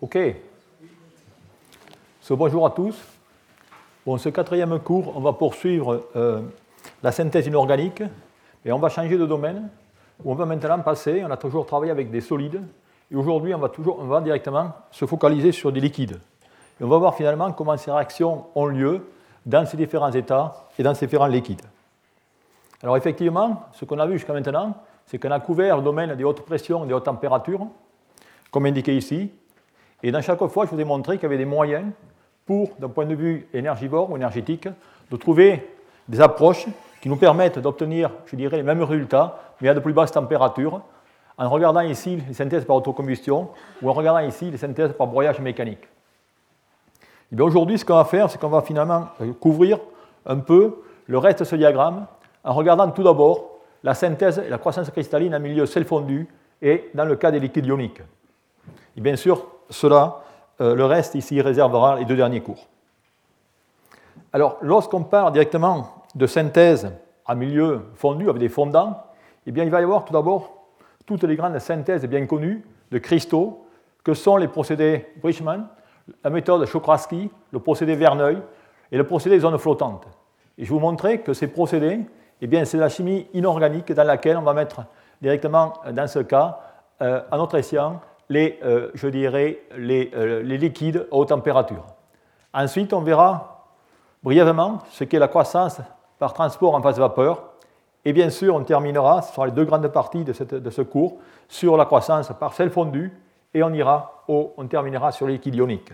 Ok. Bonjour à tous. Bon, ce quatrième cours, on va poursuivre la synthèse inorganique et on va changer de domaine où on va maintenant passer, on a toujours travaillé avec des solides et aujourd'hui on va directement se focaliser sur des liquides. Et on va voir finalement comment ces réactions ont lieu dans ces différents états et dans ces différents liquides. Alors effectivement, ce qu'on a vu jusqu'à maintenant, c'est qu'on a couvert le domaine des hautes pressions et des hautes températures, comme indiqué ici. Et dans chaque fois, je vous ai montré qu'il y avait des moyens pour, d'un point de vue énergivore ou énergétique, de trouver des approches qui nous permettent d'obtenir, je dirais, les mêmes résultats, mais à de plus basses températures, en regardant ici les synthèses par autocombustion ou en regardant ici les synthèses par broyage mécanique. Et bien aujourd'hui, ce qu'on va faire, c'est qu'on va finalement couvrir un peu le reste de ce diagramme en regardant tout d'abord la synthèse et la croissance cristalline en milieu sel fondu et dans le cas des liquides ioniques. Et bien sûr, le reste ici réservera les deux derniers cours. Alors, lorsqu'on parle directement de synthèse en milieu fondu avec des fondants, eh bien, il va y avoir tout d'abord toutes les grandes synthèses bien connues de cristaux, que sont les procédés Bridgman, la méthode Czochralski, le procédé Verneuil et le procédé zone flottante. Et je vais vous montrer que ces procédés, eh bien, c'est la chimie inorganique dans laquelle on va mettre directement, dans ce cas, à notre escient, les liquides à haute température. Ensuite, on verra brièvement ce qu'est la croissance par transport en phase vapeur. Et bien sûr, on terminera, ce sont les deux grandes parties de ce cours, sur la croissance par sel fondu, et on terminera sur les liquides ioniques.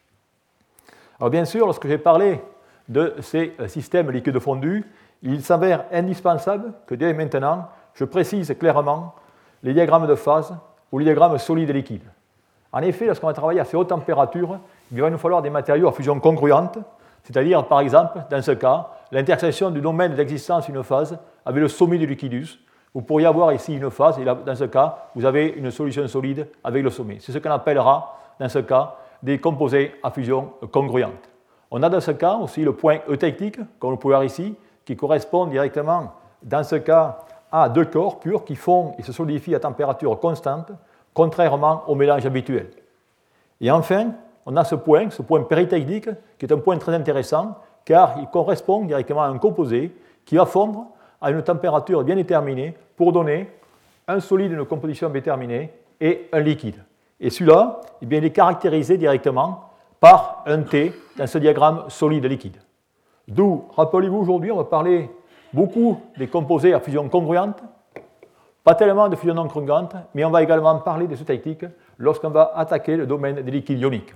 Alors bien sûr, lorsque j'ai parlé de ces systèmes liquides fondus, il s'avère indispensable que dès maintenant, je précise clairement les diagrammes de phase ou les diagrammes solides et liquides. En effet, lorsqu'on va travailler à ces hautes températures, il va nous falloir des matériaux à fusion congruente, c'est-à-dire, par exemple, dans ce cas, l'intersection du domaine d'existence d'une phase avec le sommet du liquidus. Vous pourriez avoir ici une phase, et là, dans ce cas, vous avez une solution solide avec le sommet. C'est ce qu'on appellera, dans ce cas, des composés à fusion congruente. On a dans ce cas aussi le point eutectique, comme vous pouvez voir ici, qui correspond directement, dans ce cas, à deux corps purs qui font et se solidifient à température constante, contrairement au mélange habituel. Et enfin, on a ce point péritechnique, qui est un point très intéressant, car il correspond directement à un composé qui va fondre à une température bien déterminée pour donner un solide d'une composition déterminée et un liquide. Et celui-là, eh bien, il est caractérisé directement par un T dans ce diagramme solide-liquide. D'où, rappelez-vous, aujourd'hui, on va parler beaucoup des composés à fusion congruente, pas tellement de fusion non congruente, mais on va également parler des eutectiques lorsqu'on va attaquer le domaine des liquides ioniques.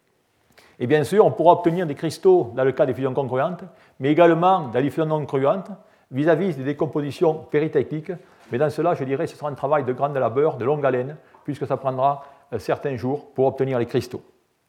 Et bien sûr, on pourra obtenir des cristaux dans le cas des fusions congruentes, mais également dans les fusions non congruentes vis-à-vis des décompositions péritechniques. Mais dans cela, je dirais que ce sera un travail de grande labeur, de longue haleine, puisque ça prendra certains jours pour obtenir les cristaux.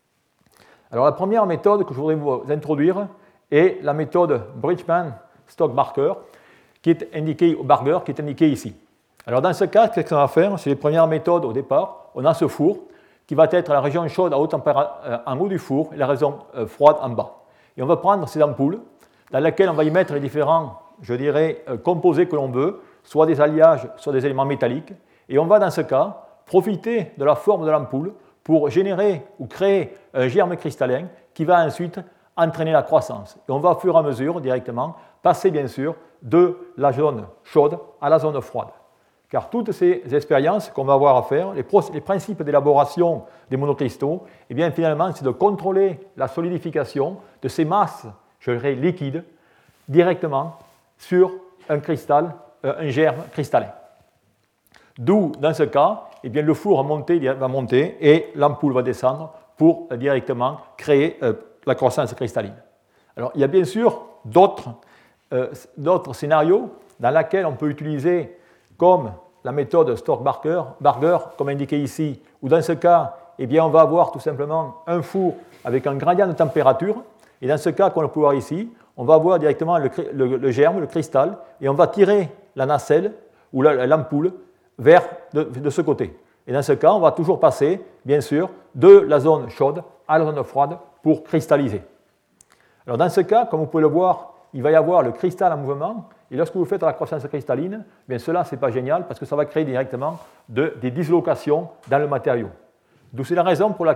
Alors la première méthode que je voudrais vous introduire est la méthode Bridgman-Stock-Barker, qui est indiquée ici. Alors dans ce cas, ce qu'on va faire, c'est les premières méthodes au départ. On a ce four qui va être la région chaude en haut du four et la région froide en bas. Et on va prendre ces ampoules dans lesquelles on va y mettre les différents, composés que l'on veut, soit des alliages, soit des éléments métalliques. Et on va dans ce cas profiter de la forme de l'ampoule pour générer ou créer un germe cristallin qui va ensuite entraîner la croissance. Et on va au fur et à mesure directement passer bien sûr de la zone chaude à la zone froide. Car toutes ces expériences qu'on va avoir à faire, les principes d'élaboration des monocristaux, eh bien finalement c'est de contrôler la solidification de ces masses, liquides, directement sur un germe cristallin. D'où, dans ce cas, eh bien, le four va monter et l'ampoule va descendre pour directement créer la croissance cristalline. Alors, il y a bien sûr d'autres scénarios dans lesquels on peut utiliser comme la méthode Stock-Barker, comme indiqué ici, où dans ce cas, eh bien, on va avoir tout simplement un four avec un gradient de température, et dans ce cas, comme on peut voir ici, on va avoir directement le germe, le cristal, et on va tirer la nacelle ou l'ampoule vers de ce côté. Et dans ce cas, on va toujours passer, bien sûr, de la zone chaude à la zone froide pour cristalliser. Alors dans ce cas, comme vous pouvez le voir, il va y avoir le cristal en mouvement, et lorsque vous faites la croissance cristalline, bien cela, ce n'est pas génial, parce que ça va créer directement des dislocations dans le matériau. D'où c'est la raison pour laquelle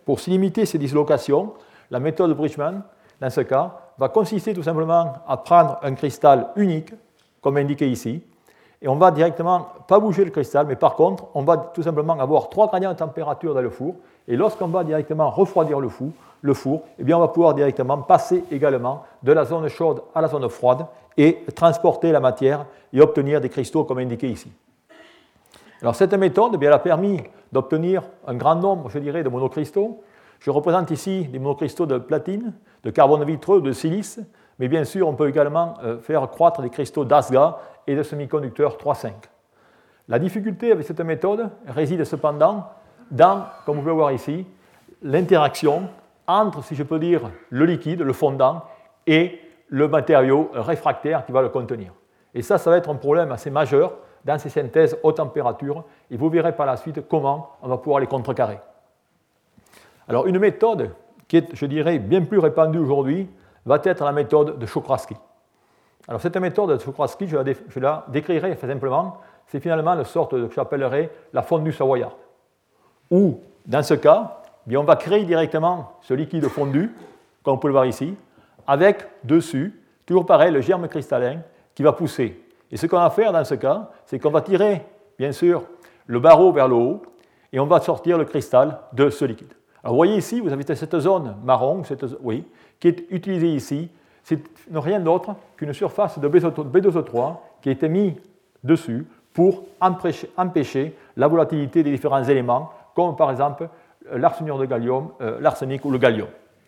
pour limiter ces dislocations, la méthode Bridgman, dans ce cas, va consister tout simplement à prendre un cristal unique, comme indiqué ici, et on va directement, pas bouger le cristal, mais par contre, on va tout simplement avoir 3 gradients de température dans le four, et lorsqu'on va directement refroidir le four, eh bien on va pouvoir directement passer également de la zone chaude à la zone froide et transporter la matière et obtenir des cristaux comme indiqué ici. Alors cette méthode, eh bien, elle a permis d'obtenir un grand nombre, je dirais, de monocristaux. Je représente ici des monocristaux de platine, de carbone vitreux, de silice, mais bien sûr, on peut également faire croître des cristaux d'ASGA et de semi-conducteurs 3,5. La difficulté avec cette méthode réside cependant dans, comme vous pouvez voir ici, l'interaction entre, si je peux dire, le liquide, le fondant, et le matériau réfractaire qui va le contenir. Et ça va être un problème assez majeur dans ces synthèses haute température, et vous verrez par la suite comment on va pouvoir les contrecarrer. Alors une méthode qui est, je dirais, bien plus répandue aujourd'hui, va être la méthode de Czochralski. Alors cette méthode de Czochralski, je la décrirai très simplement, c'est finalement une sorte de, que j'appellerais la fondue savoyarde, où, dans ce cas, bien, on va créer directement ce liquide fondu, comme on peut le voir ici, avec dessus, toujours pareil, le germe cristallin qui va pousser. Et ce qu'on va faire dans ce cas, c'est qu'on va tirer, bien sûr, le barreau vers le haut, et on va sortir le cristal de ce liquide. Alors vous voyez ici, vous avez cette zone marron, qui est utilisée ici, c'est rien d'autre qu'une surface de B2O3 qui a été mise dessus pour empêcher la volatilité des différents éléments, comme par exemple l'arsenure de gallium, l'arsenic ou le gallium.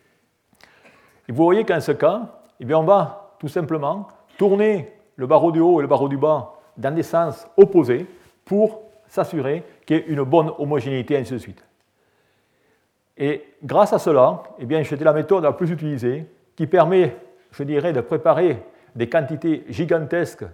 Et vous voyez qu'en ce cas, eh bien, on va tout simplement tourner le barreau du haut et le barreau du bas dans des sens opposés pour s'assurer qu'il y ait une bonne homogénéité, et ainsi de suite. Et grâce à cela, eh bien, c'était la méthode la plus utilisée qui permet, je dirais, de préparer des quantités gigantesques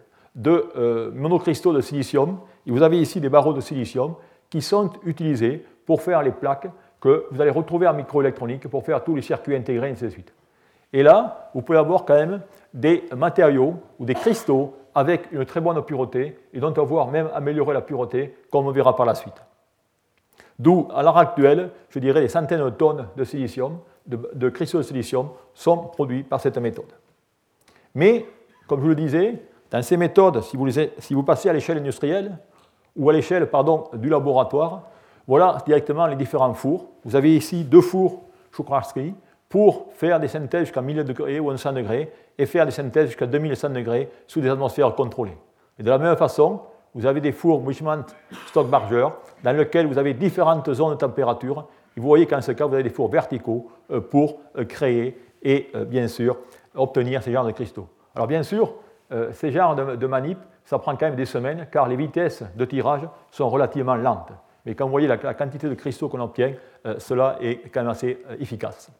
de monocristaux de silicium. Et vous avez ici des barreaux de silicium qui sont utilisés pour faire les plaques que vous allez retrouver en microélectronique pour faire tous les circuits intégrés, et ainsi de suite. Et là, vous pouvez avoir quand même des matériaux ou des cristaux avec une très bonne pureté et dont on va pouvoir même améliorer la pureté, comme on verra par la suite. D'où, à l'heure actuelle, je dirais des centaines de tonnes de silicium, de cristaux de silicium, sont produits par cette méthode. Mais, comme je vous le disais, dans ces méthodes, si vous passez à l'échelle industrielle ou à l'échelle du laboratoire, voilà directement les différents fours. Vous avez ici 2 fours Czochralski pour faire des synthèses jusqu'à 1000 degrés ou 100 degrés et faire des synthèses jusqu'à 2100 degrés sous des atmosphères contrôlées. Et de la même façon, vous avez des fours Weissmann-Stockbarger dans lesquels vous avez différentes zones de température. Et vous voyez qu'en ce cas, vous avez des fours verticaux pour créer et, bien sûr, obtenir ces genres de cristaux. Alors, bien sûr, ces genres de manip, ça prend quand même des semaines, car les vitesses de tirage sont relativement lentes. Mais quand vous voyez la quantité de cristaux qu'on obtient, cela est quand même assez efficace.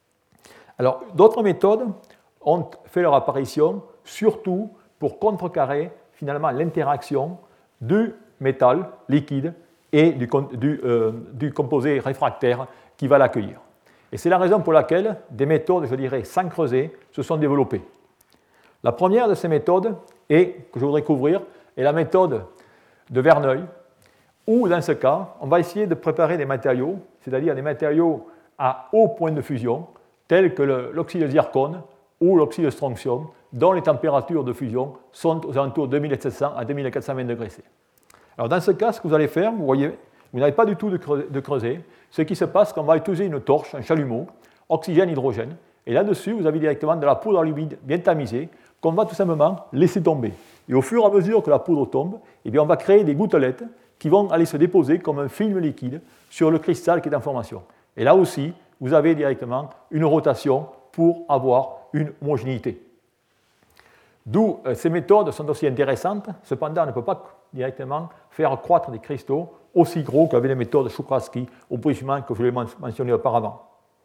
Alors, d'autres méthodes ont fait leur apparition, surtout pour contrecarrer finalement l'interaction du métal liquide et du composé réfractaire qui va l'accueillir. Et c'est la raison pour laquelle des méthodes, je dirais, sans creuser, se sont développées. La première de ces méthodes, que je voudrais couvrir, est la méthode de Verneuil, où, dans ce cas, on va essayer de préparer des matériaux, c'est-à-dire des matériaux à haut point de fusion, tels que l'oxyde de zircone ou l'oxyde de strontium, dont les températures de fusion sont aux alentours de 2700 à 2420 degrés C. Alors, dans ce cas, ce que vous allez faire, vous voyez, vous n'avez pas du tout de creuser. Ce qui se passe, c'est qu'on va utiliser une torche, un chalumeau, oxygène-hydrogène, et là-dessus, vous avez directement de la poudre humide bien tamisée qu'on va tout simplement laisser tomber. Et au fur et à mesure que la poudre tombe, eh bien, on va créer des gouttelettes qui vont aller se déposer comme un film liquide sur le cristal qui est en formation. Et là aussi, vous avez directement une rotation pour avoir une homogénéité. D'où ces méthodes sont aussi intéressantes, cependant on ne peut pas directement faire croître des cristaux aussi gros qu'avec les méthodes Czochralski ou Bridgman que je l'ai mentionné auparavant.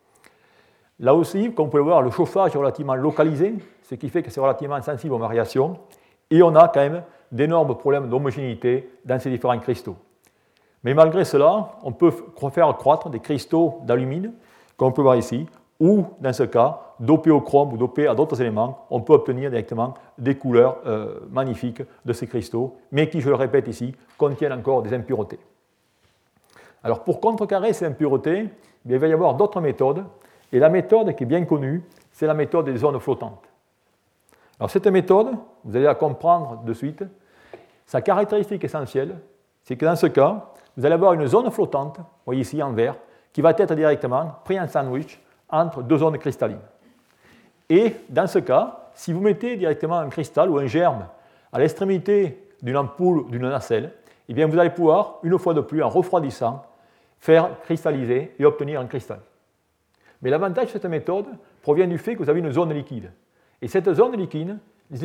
Là aussi, comme vous pouvez le voir, le chauffage est relativement localisé, ce qui fait que c'est relativement sensible aux variations, et on a quand même d'énormes problèmes d'homogénéité dans ces différents cristaux. Mais malgré cela, on peut faire croître des cristaux d'alumine, comme on peut voir ici, ou, dans ce cas, dopés au chrome ou dopés à d'autres éléments, on peut obtenir directement des couleurs magnifiques de ces cristaux, mais qui, je le répète ici, contiennent encore des impuretés. Alors, pour contrecarrer ces impuretés, il va y avoir d'autres méthodes. Et la méthode qui est bien connue, c'est la méthode des zones flottantes. Alors cette méthode, vous allez la comprendre de suite, sa caractéristique essentielle, c'est que dans ce cas, vous allez avoir une zone flottante, vous voyez ici en vert, qui va être directement pris en sandwich entre deux zones cristallines. Et dans ce cas, si vous mettez directement un cristal ou un germe à l'extrémité d'une ampoule ou d'une nacelle, eh bien vous allez pouvoir, une fois de plus, en refroidissant, faire cristalliser et obtenir un cristal. Mais l'avantage de cette méthode provient du fait que vous avez une zone liquide. Et cette zone liquide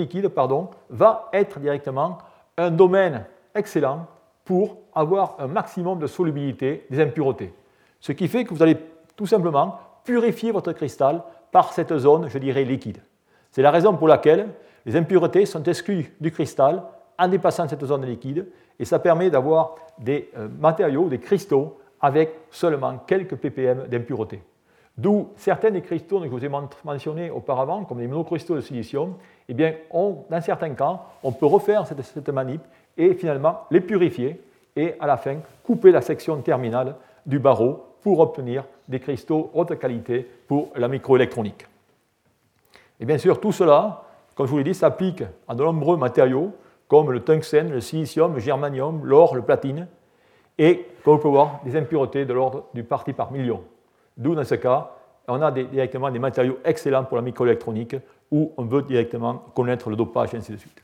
va être directement un domaine excellent pour avoir un maximum de solubilité des impuretés. Ce qui fait que vous allez tout simplement purifier votre cristal par cette zone, je dirais, liquide. C'est la raison pour laquelle les impuretés sont exclues du cristal en dépassant cette zone liquide, et ça permet d'avoir des matériaux, des cristaux, avec seulement quelques ppm d'impuretés. D'où certains des cristaux que je vous ai mentionnés auparavant, comme les monocristaux de silicium, eh bien, dans certains cas, on peut refaire cette manip et finalement les purifier et à la fin couper la section terminale du barreau pour obtenir des cristaux haute qualité pour la microélectronique. Et bien sûr, tout cela, comme je vous l'ai dit, s'applique à de nombreux matériaux comme le tungstène, le silicium, le germanium, l'or, le platine, et comme vous pouvez voir, des impuretés de l'ordre du parti par million. D'où, dans ce cas, on a directement des matériaux excellents pour la microélectronique où on veut directement connaître le dopage et ainsi de suite.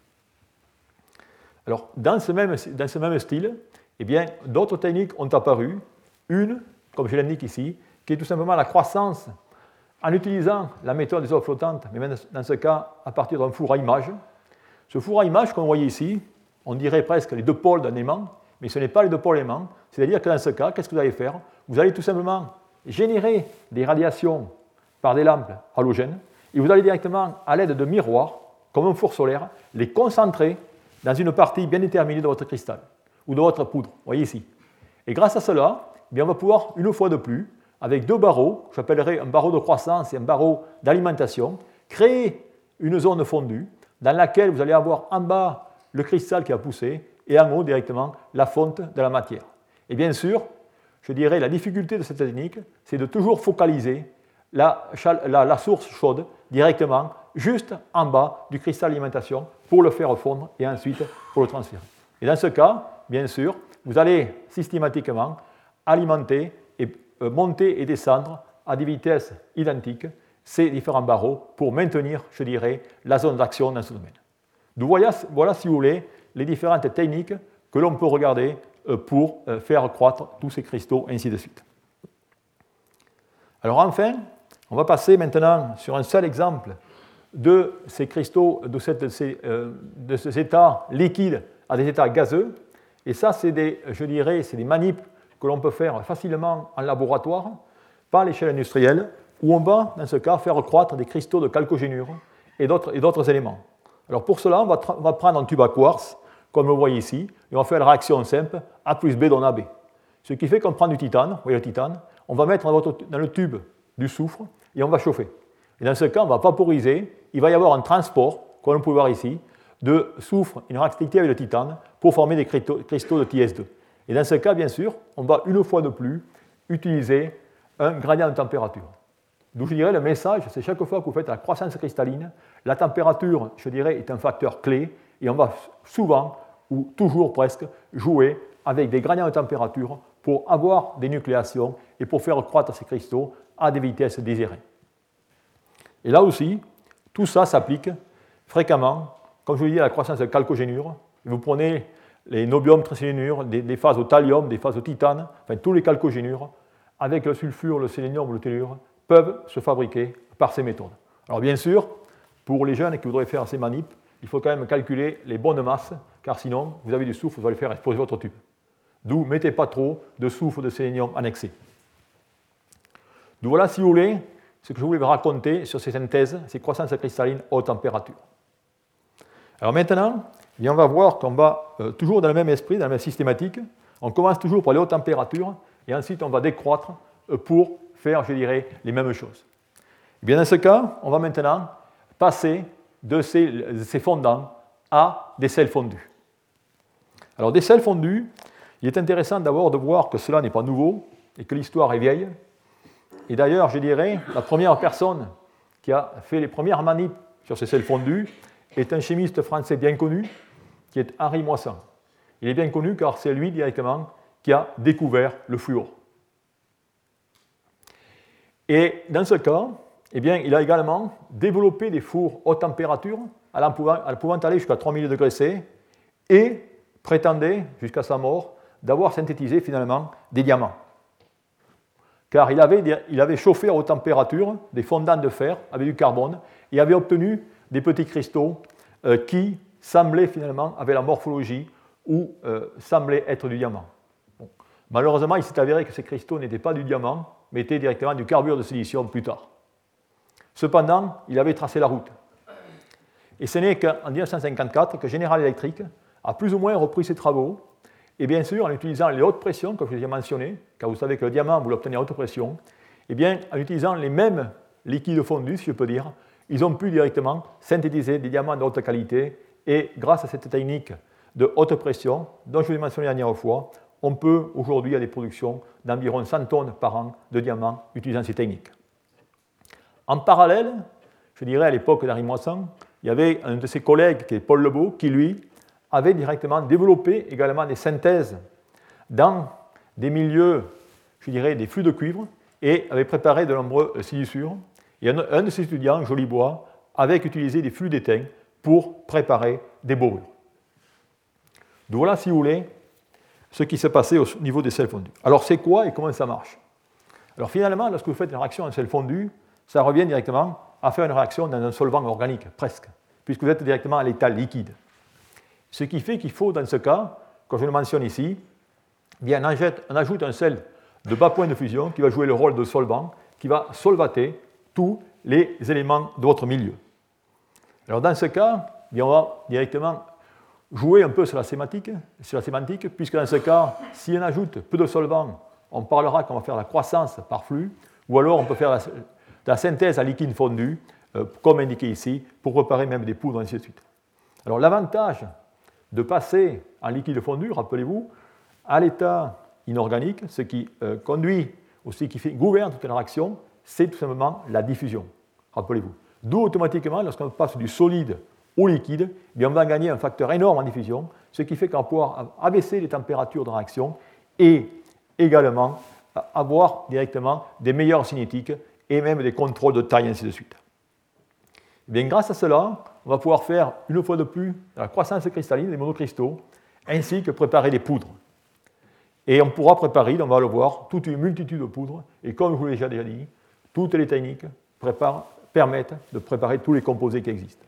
Alors, dans ce même style, eh bien, d'autres techniques ont apparu. Une, comme je l'indique ici, qui est tout simplement la croissance en utilisant la méthode des eaux flottantes, mais même dans ce cas à partir d'un four à images. Ce four à images, comme vous voyez ici, on dirait presque les deux pôles d'un aimant, mais ce n'est pas les deux pôles aimants. C'est-à-dire que dans ce cas, qu'est-ce que vous allez faire? Vous allez tout simplement générer des radiations par des lampes halogènes, et vous allez directement, à l'aide de miroirs, comme un four solaire, les concentrer dans une partie bien déterminée de votre cristal, ou de votre poudre, vous voyez ici. Et grâce à cela, eh bien, on va pouvoir, une fois de plus, avec deux barreaux, j'appellerai un barreau de croissance et un barreau d'alimentation, créer une zone fondue dans laquelle vous allez avoir en bas le cristal qui a poussé et en haut directement la fonte de la matière. Et bien sûr, je dirais la difficulté de cette technique, c'est de toujours focaliser la source chaude directement juste en bas du cristal d'alimentation pour le faire fondre et ensuite pour le transférer. Et dans ce cas, bien sûr, vous allez systématiquement alimenter et monter et descendre à des vitesses identiques ces différents barreaux pour maintenir, je dirais, la zone d'action dans ce domaine. Donc voilà, si vous voulez, les différentes techniques que l'on peut regarder pour faire croître tous ces cristaux, ainsi de suite. Alors enfin, on va passer maintenant sur un seul exemple de ces cristaux, de ces états liquides à des états gazeux. Et ça, c'est des manips que l'on peut faire facilement en laboratoire, pas à l'échelle industrielle, où on va, dans ce cas, faire croître des cristaux de chalcogénure et d'autres éléments. Alors pour cela, on va prendre un tube à quartz, comme vous le voyez ici, et on va faire la réaction simple A plus B donne AB. Ce qui fait qu'on prend du titane, vous voyez le titane, on va mettre dans le tube du soufre et on va chauffer. Et dans ce cas, on va vaporiser, il va y avoir un transport, comme vous pouvez voir ici, de soufre et une réactivité avec le titane pour former des cristaux de TS2. Et dans ce cas, bien sûr, on va une fois de plus utiliser un gradient de température. Donc je dirais le message, c'est chaque fois que vous faites la croissance cristalline, la température, je dirais, est un facteur clé et on va souvent, ou toujours presque, jouer avec des gradients de température pour avoir des nucléations et pour faire croître ces cristaux à des vitesses désirées. Et là aussi, tout ça s'applique fréquemment, comme je vous l'ai dit, à la croissance de chalcogénure. Vous prenez les nobium trisélénures, des phases au thallium, des phases au titane, enfin tous les chalcogénures, avec le sulfure, le sélénium ou le tellure, peuvent se fabriquer par ces méthodes. Alors bien sûr, pour les jeunes qui voudraient faire ces manips, il faut quand même calculer les bonnes masses, car sinon, vous avez du soufre, vous allez faire exploser votre tube. D'où, ne mettez pas trop de soufre de sélénium en excès. Donc voilà, si vous voulez, ce que je voulais vous raconter sur ces synthèses, ces croissances cristallines à haute température. Alors maintenant, on va voir qu'on va toujours dans le même esprit, dans la même systématique. On commence toujours par les hautes températures, et ensuite on va décroître pour faire, je dirais, les mêmes choses. Et bien dans ce cas, on va maintenant passer de ces fondants à des sels fondus. Alors des sels fondus, il est intéressant d'abord de voir que cela n'est pas nouveau et que l'histoire est vieille. Et d'ailleurs, je dirais, la première personne qui a fait les premières manips sur ces sels fondus est un chimiste français bien connu, qui est Henri Moissan. Il est bien connu car c'est lui directement qui a découvert le fluor. Et dans ce cas, eh bien, il a également développé des fours haute température, pouvant aller jusqu'à 3000 degrés C, et prétendait, jusqu'à sa mort, d'avoir synthétisé finalement des diamants. Car il avait chauffé à haute température des fondants de fer avec du carbone et avait obtenu des petits cristaux qui semblaient finalement, avec la morphologie, ou semblaient être du diamant. Bon. Malheureusement, il s'est avéré que ces cristaux n'étaient pas du diamant, mais étaient directement du carbure de silicium plus tard. Cependant, il avait tracé la route. Et ce n'est qu'en 1954 que General Electric a plus ou moins repris ses travaux, et bien sûr en utilisant les hautes pressions, comme je l'ai mentionné, car vous savez que le diamant, vous l'obtenez à haute pression, et bien en utilisant les mêmes liquides fondus, si je peux dire, ils ont pu directement synthétiser des diamants de haute qualité, et grâce à cette technique de haute pression, dont je vous ai mentionné la dernière fois, on peut aujourd'hui avoir des productions d'environ 100 tonnes par an de diamants utilisant ces techniques. En parallèle, je dirais à l'époque d'Henri Moissan, il y avait un de ses collègues qui est Paul Lebeau, qui lui avait directement développé également des synthèses dans des milieux, je dirais, des flux de cuivre, et avait préparé de nombreux siliciures. Et un de ses étudiants, Jolibois, avait utilisé des flux d'étain pour préparer des borures. Donc voilà, si vous voulez, ce qui s'est passé au niveau des sels fondus. Alors c'est quoi et comment ça marche? Alors finalement, lorsque vous faites une réaction en sel fondu, ça revient directement à faire une réaction dans un solvant organique, presque, puisque vous êtes directement à l'état liquide. Ce qui fait qu'il faut, dans ce cas, comme je le mentionne ici, bien, on ajoute un sel de bas point de fusion qui va jouer le rôle de solvant, qui va solvater tous les éléments de votre milieu. Alors dans ce cas, bien, on va directement jouer un peu sur la sémantique, puisque dans ce cas, si on ajoute peu de solvant, on parlera qu'on va faire la croissance par flux, ou alors on peut faire la synthèse à liquide fondu, comme indiqué ici, pour préparer même des poudres, ainsi de suite. Alors l'avantage de passer en liquide fondu, rappelez-vous, à l'état inorganique, ce qui conduit, aussi qui gouverne toute la réaction, c'est tout simplement la diffusion, rappelez-vous. D'où automatiquement, lorsqu'on passe du solide au liquide, bien, on va gagner un facteur énorme en diffusion, ce qui fait qu'on va pouvoir abaisser les températures de réaction et également avoir directement des meilleures cinétiques et même des contrôles de taille, ainsi de suite. Et bien, grâce à cela, on va pouvoir faire une fois de plus la croissance cristalline des monocristaux, ainsi que préparer des poudres. Et on pourra préparer, on va le voir, toute une multitude de poudres, et comme je vous l'ai déjà dit, toutes les techniques permettent de préparer tous les composés qui existent.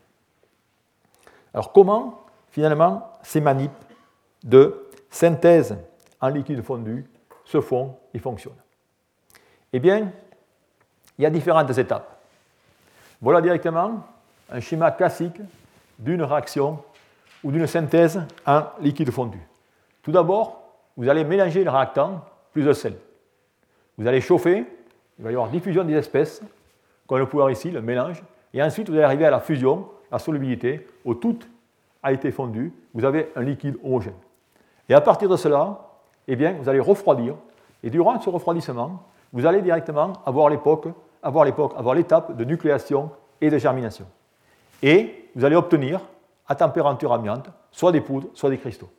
Alors comment, finalement, ces manips de synthèse en liquide fondu se font et fonctionnent? Eh bien, il y a différentes étapes. Voilà directement un schéma classique d'une réaction ou d'une synthèse en liquide fondu. Tout d'abord, vous allez mélanger le réactant plus le sel. Vous allez chauffer, il va y avoir diffusion des espèces, comme le pouvoir ici, le mélange, et ensuite vous allez arriver à la fusion, la solubilité, où tout a été fondu, vous avez un liquide homogène. Et à partir de cela, eh bien, vous allez refroidir, et durant ce refroidissement, vous allez directement avoir l'étape de nucléation et de germination. Et vous allez obtenir, à température ambiante, soit des poudres, soit des cristaux.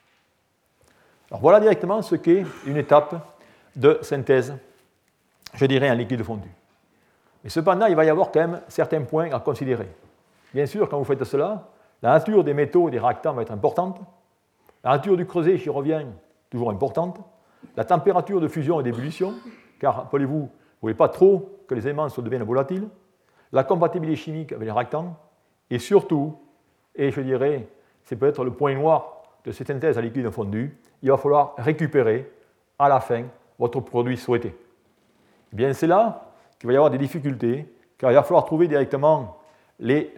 Alors voilà directement ce qu'est une étape de synthèse, je dirais, en liquide fondu. Mais cependant, il va y avoir quand même certains points à considérer. Bien sûr, quand vous faites cela, la nature des métaux et des réactants va être importante. La nature du creuset, j'y reviens, toujours importante. La température de fusion et d'ébullition, car, rappelez-vous, vous ne voulez pas trop que les éléments deviennent volatiles. La compatibilité chimique avec les réactants. Et surtout, et je dirais, c'est peut-être le point noir de cette synthèse à liquide fondu, il va falloir récupérer à la fin votre produit souhaité. Eh bien, c'est là qu'il va y avoir des difficultés, car il va falloir trouver directement les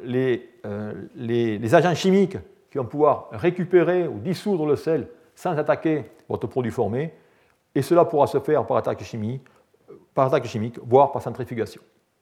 agents chimiques qui vont pouvoir récupérer ou dissoudre le sel sans attaquer votre produit formé, et cela pourra se faire par attaque chimique, voire par centrifugation.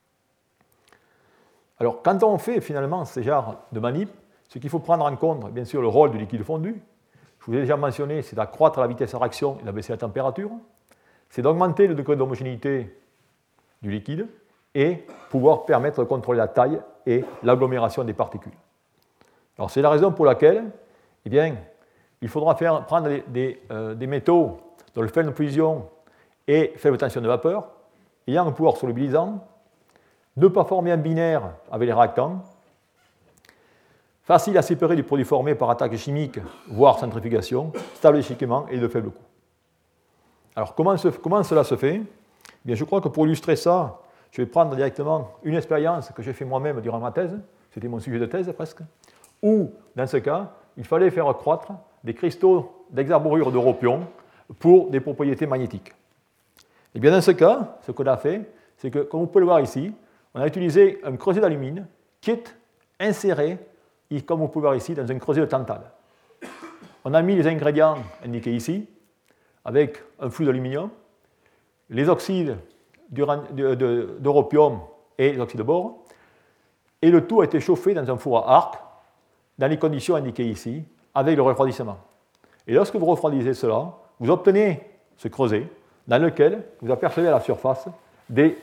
Alors, quand on fait finalement ces genres de manip, ce qu'il faut prendre en compte, bien sûr, le rôle du liquide fondu. Je vous ai déjà mentionné, c'est d'accroître la vitesse de réaction et d'abaisser la température. C'est d'augmenter le degré d'homogénéité du liquide et pouvoir permettre de contrôler la taille et l'agglomération des particules. Alors c'est la raison pour laquelle eh bien, il faudra prendre des métaux dont le faible fusion et faible tension de vapeur, ayant un pouvoir solubilisant, ne pas former un binaire avec les réactants, facile à séparer du produit formé par attaque chimique, voire centrifugation, stable électriquement et de faible coût. Alors comment cela se fait? Eh bien, je crois que pour illustrer ça, je vais prendre directement une expérience que j'ai fait moi-même durant ma thèse, c'était mon sujet de thèse presque, où, dans ce cas, il fallait faire croître des cristaux d'hexaborure d'europion pour des propriétés magnétiques. Et bien dans ce cas, ce qu'on a fait, c'est que, comme vous pouvez le voir ici, on a utilisé un creuset d'alumine qui est inséré, comme vous pouvez voir ici, dans un creuset de tantale. On a mis les ingrédients indiqués ici, avec un flux d'aluminium, les oxydes d'europium et les oxydes de bore, et le tout a été chauffé dans un four à arc, dans les conditions indiquées ici, avec le refroidissement. Et lorsque vous refroidissez cela, vous obtenez ce creuset dans lequel vous apercevez à la surface des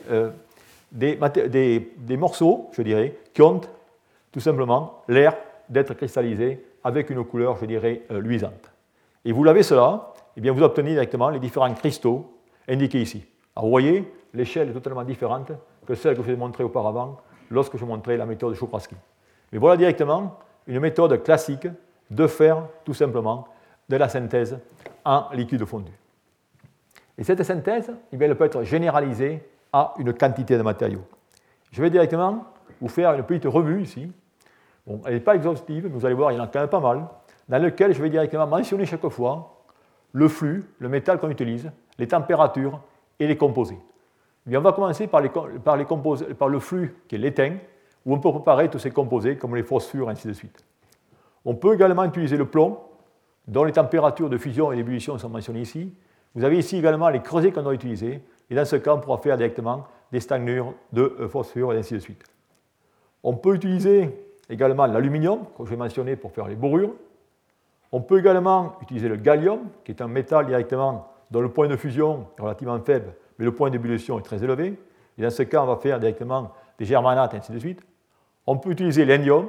morceaux, je dirais, qui ont tout simplement l'air d'être cristallisés avec une couleur, je dirais, luisante. Et vous l'avez cela, et bien vous obtenez directement les différents cristaux indiqués ici. Alors vous voyez, l'échelle est totalement différente que celle que je vous ai montrée auparavant lorsque je montrais la méthode de Czochralski. Mais voilà directement une méthode classique de faire tout simplement de la synthèse en liquide fondu. Et cette synthèse, eh bien, elle peut être généralisée à une quantité de matériaux. Je vais directement vous faire une petite revue ici. Bon, elle n'est pas exhaustive, mais vous allez voir, il y en a quand même pas mal, dans lequel je vais directement mentionner chaque fois le flux, le métal qu'on utilise, les températures et les composés. Eh bien, on va commencer par le flux qui est l'étain, où on peut préparer tous ces composés comme les phosphures et ainsi de suite. On peut également utiliser le plomb, dont les températures de fusion et d'ébullition sont mentionnées ici. Vous avez ici également les creusets qu'on doit utiliser, et dans ce cas, on pourra faire directement des stagnures de phosphure et ainsi de suite. On peut utiliser également l'aluminium, que je vais mentionner pour faire les borures. On peut également utiliser le gallium, qui est un métal directement dont le point de fusion est relativement faible, mais le point d'ébullition est très élevé. Et dans ce cas, on va faire directement des germanates et ainsi de suite. On peut utiliser l'indium,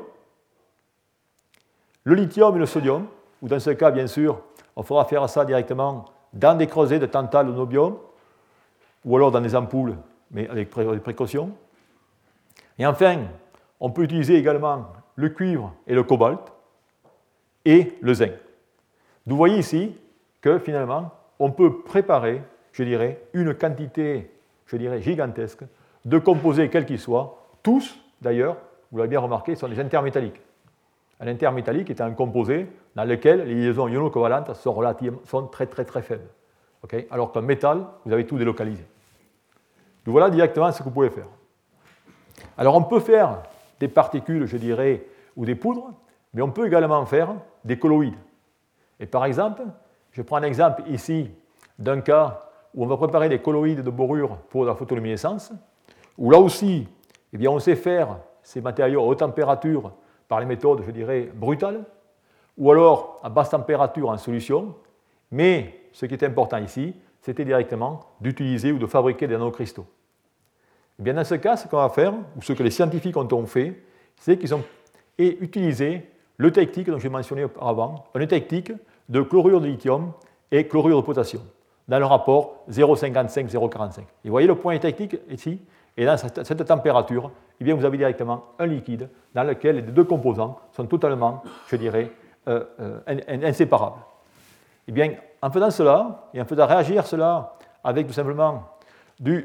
le lithium et le sodium, ou dans ce cas, bien sûr, on fera faire ça directement dans des creusets de tantale ou nobium, ou alors dans des ampoules, mais avec précaution. Et enfin, on peut utiliser également le cuivre et le cobalt, et le zinc. Vous voyez ici que finalement, on peut préparer, je dirais, une quantité, je dirais, gigantesque de composés quels qu'ils soient. Tous, d'ailleurs, vous l'avez bien remarqué, sont des intermétalliques. Un intermétallique est un composé dans lequel les liaisons iono-covalentes sont très très très faibles. Okay? Alors qu'un métal, vous avez tout délocalisé. Donc voilà directement ce que vous pouvez faire. Alors on peut faire des particules, je dirais, ou des poudres, mais on peut également faire des colloïdes. Et par exemple, je prends un exemple ici d'un cas où on va préparer des colloïdes de borure pour la photoluminescence, où là aussi, eh bien, on sait faire ces matériaux à haute température par les méthodes, je dirais, brutales, ou alors à basse température en solution, mais ce qui est important ici, c'était directement d'utiliser ou de fabriquer des nanocristaux. Et bien dans ce cas, ce qu'on va faire, ou ce que les scientifiques ont fait, c'est qu'ils ont utilisé l'eutectique dont j'ai mentionné auparavant, une eutectique de chlorure de lithium et chlorure de potassium, dans le rapport 0,55-0,45. Et vous voyez le point eutectique ici, et dans cette température, eh bien, vous avez directement un liquide dans lequel les deux composants sont totalement, je dirais, inséparables. Eh bien, en faisant cela, et en faisant réagir cela avec tout simplement du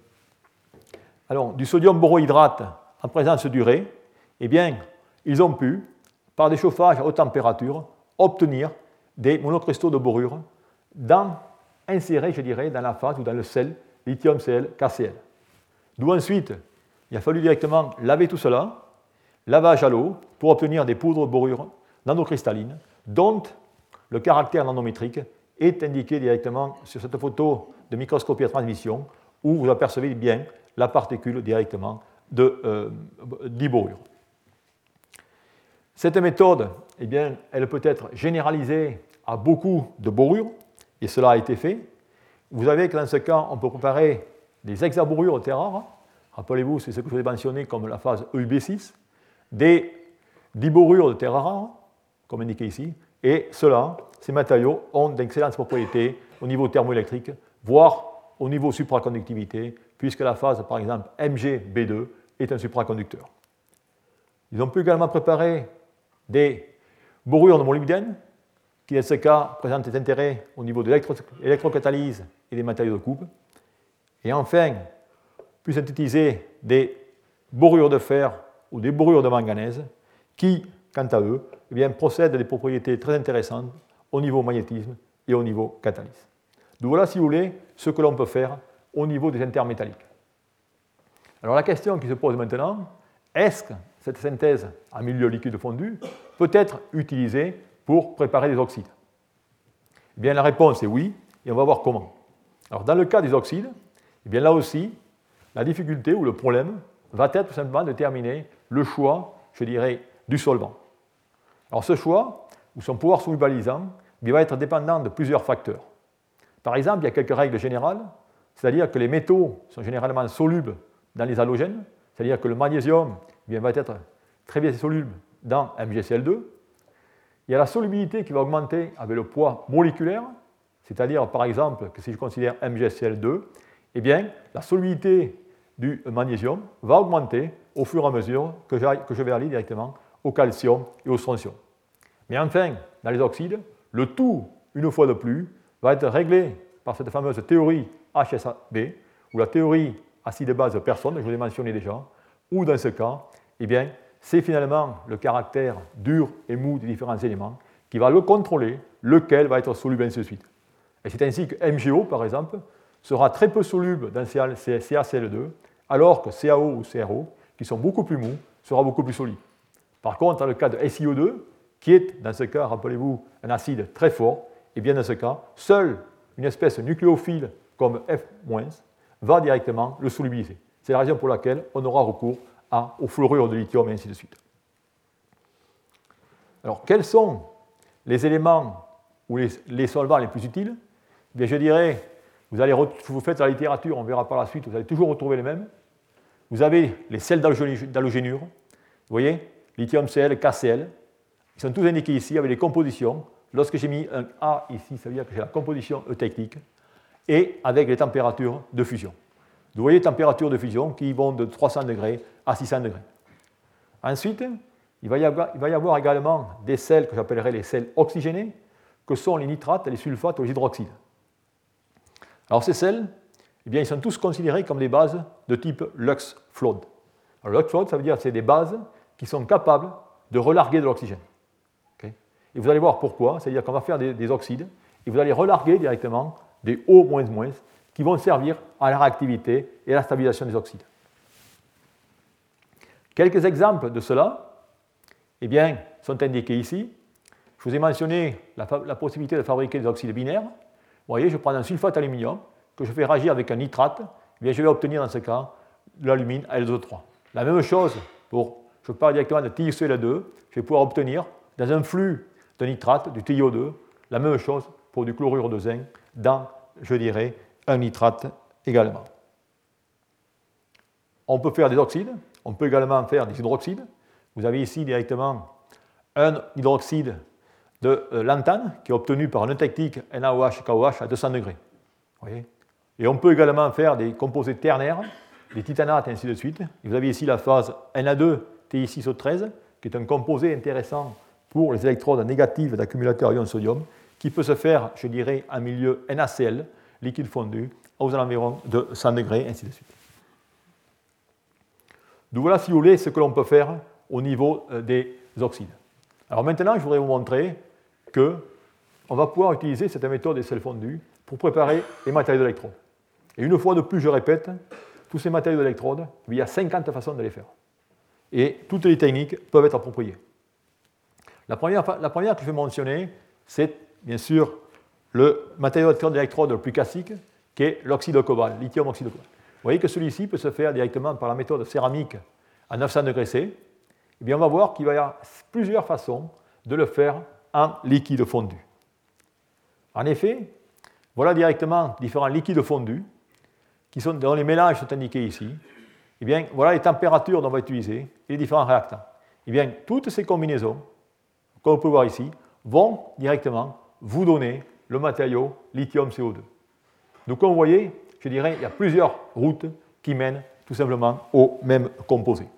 sodium borohydrate en présence d'urée, eh bien, ils ont pu, par des chauffages à haute température, obtenir des monocristaux de borure insérés, je dirais, dans la phase ou dans le sel lithium-Cl, KCl. D'où ensuite, il a fallu directement laver tout cela, lavage à l'eau, pour obtenir des poudres de borure nanocristallines, dont le caractère nanométrique est indiqué directement sur cette photo de microscopie à transmission, où vous apercevez bien la particule directement d'iborure. Cette méthode, eh bien, elle peut être généralisée à beaucoup de borures, et cela a été fait. Vous avez que dans ce cas, on peut préparer des hexaborures de terres rares. Rappelez-vous, c'est ce que je vous ai mentionné comme la phase EUB6, des diborures de terres rares, comme indiqué ici, et ces matériaux ont d'excellentes propriétés au niveau thermoélectrique, voire au niveau supraconductivité, puisque la phase, par exemple, MgB2 est un supraconducteur. Ils ont pu également préparer des borures de molybdène, qui dans ce cas présentent des intérêts au niveau de l'électrocatalyse et des matériaux de coupe. Et enfin, pu synthétiser des borures de fer ou des borures de manganèse qui, quant à eux, eh bien, procèdent à des propriétés très intéressantes au niveau magnétisme et au niveau catalyse. Donc voilà, si vous voulez, ce que l'on peut faire au niveau des intermétalliques. Alors la question qui se pose maintenant, est-ce que cette synthèse en milieu liquide fondu peut être utilisée pour préparer des oxydes? Eh bien, la réponse est oui, et on va voir comment. Alors dans le cas des oxydes, eh bien, là aussi, la difficulté ou le problème va être tout simplement de déterminer le choix, je dirais, du solvant. Alors ce choix, ou son pouvoir solubilisant, il va être dépendant de plusieurs facteurs. Par exemple, il y a quelques règles générales, c'est-à-dire que les métaux sont généralement solubles dans les halogènes, c'est-à-dire que le magnésium va être très bien soluble dans MgCl2. Il y a la solubilité qui va augmenter avec le poids moléculaire, c'est-à-dire par exemple que si je considère MgCl2, eh bien, la solubilité du magnésium va augmenter au fur et à mesure que je vais aller directement au calcium et au strontium. Mais enfin, dans les oxydes, le tout, une fois de plus, va être réglé par cette fameuse théorie HSAB, ou la théorie acide-base de personne, que je vous ai mentionné déjà, où dans ce cas, eh bien, c'est finalement le caractère dur et mou des différents éléments qui va le contrôler, lequel va être soluble ainsi de suite. Et c'est ainsi que MgO, par exemple, sera très peu soluble dans CaCl2, alors que CaO ou CRO, qui sont beaucoup plus mous, sera beaucoup plus solide. Par contre, dans le cas de SiO2, qui est, dans ce cas, rappelez-vous, un acide très fort, et bien dans ce cas, seule une espèce nucléophile comme F- va directement le solubiliser. C'est la raison pour laquelle on aura recours au fluorure de lithium et ainsi de suite. Alors, quels sont les éléments ou les solvants les plus utiles? Eh bien, je dirais, vous faites la littérature, on verra par la suite, vous allez toujours retrouver les mêmes. Vous avez les sels d'halogénure, vous voyez, lithium-Cl, KCl, ils sont tous indiqués ici avec les compositions. Lorsque j'ai mis un A ici, ça veut dire que j'ai la composition eutectique, et avec les températures de fusion. Vous voyez les températures de fusion qui vont de 300 degrés à 600 degrés. Ensuite, il va y avoir également des sels que j'appellerai les sels oxygénés, que sont les nitrates, les sulfates ou les hydroxydes. Alors ces sels, eh bien, ils sont tous considérés comme des bases de type Lux-Flood. Alors Lux-Flood, ça veut dire que c'est des bases qui sont capables de relarguer de l'oxygène. Okay? Et vous allez voir pourquoi, c'est-à-dire qu'on va faire des oxydes, et vous allez relarguer directement des O-, qui vont servir à la réactivité et à la stabilisation des oxydes. Quelques exemples de cela eh bien, sont indiqués ici. Je vous ai mentionné la possibilité de fabriquer des oxydes binaires. Vous voyez, je prends un sulfate d'aluminium que je fais réagir avec un nitrate, eh bien, je vais obtenir dans ce cas de l'alumine à L2O3. La même chose je parle directement de TiCl2, je vais pouvoir obtenir dans un flux de nitrate, du TiO2, la même chose pour du chlorure de zinc dans, je dirais, un nitrate également. On peut faire des oxydes, on peut également faire des hydroxydes. Vous avez ici directement un hydroxyde de lantane qui est obtenu par un eutectique NaOH-KOH à 200 degrés. Vous voyez ? Et on peut également faire des composés ternaires, des titanates et ainsi de suite. Et vous avez ici la phase Na2-TiO13 qui est un composé intéressant pour les électrodes négatives d'accumulateurs ion sodium qui peut se faire, je dirais, en milieu NaCl, liquide fondu, aux environs de 100 degrés, ainsi de suite. Donc voilà, si vous voulez, ce que l'on peut faire au niveau des oxydes. Alors maintenant, je voudrais vous montrer qu'on va pouvoir utiliser cette méthode des sels fondus pour préparer les matériaux d'électrode. Et une fois de plus, je répète, tous ces matériaux d'électrode, il y a 50 façons de les faire. Et toutes les techniques peuvent être appropriées. La première que je vais mentionner, c'est bien sûr le matériau d'électrode le plus classique, qui est l'oxyde de cobalt, lithium oxyde de cobalt. Vous voyez que celui-ci peut se faire directement par la méthode céramique à 900 degrés C. Eh bien, on va voir qu'il va y avoir plusieurs façons de le faire en liquide fondu. En effet, voilà directement différents liquides fondus dont les mélanges sont indiqués ici, eh bien, voilà les températures dont on va utiliser et les différents réactants. Eh bien, toutes ces combinaisons, comme on peut voir ici, vont directement vous donner le matériau lithium-CO2. Donc, comme vous voyez, je dirais, il y a plusieurs routes qui mènent tout simplement au même composé.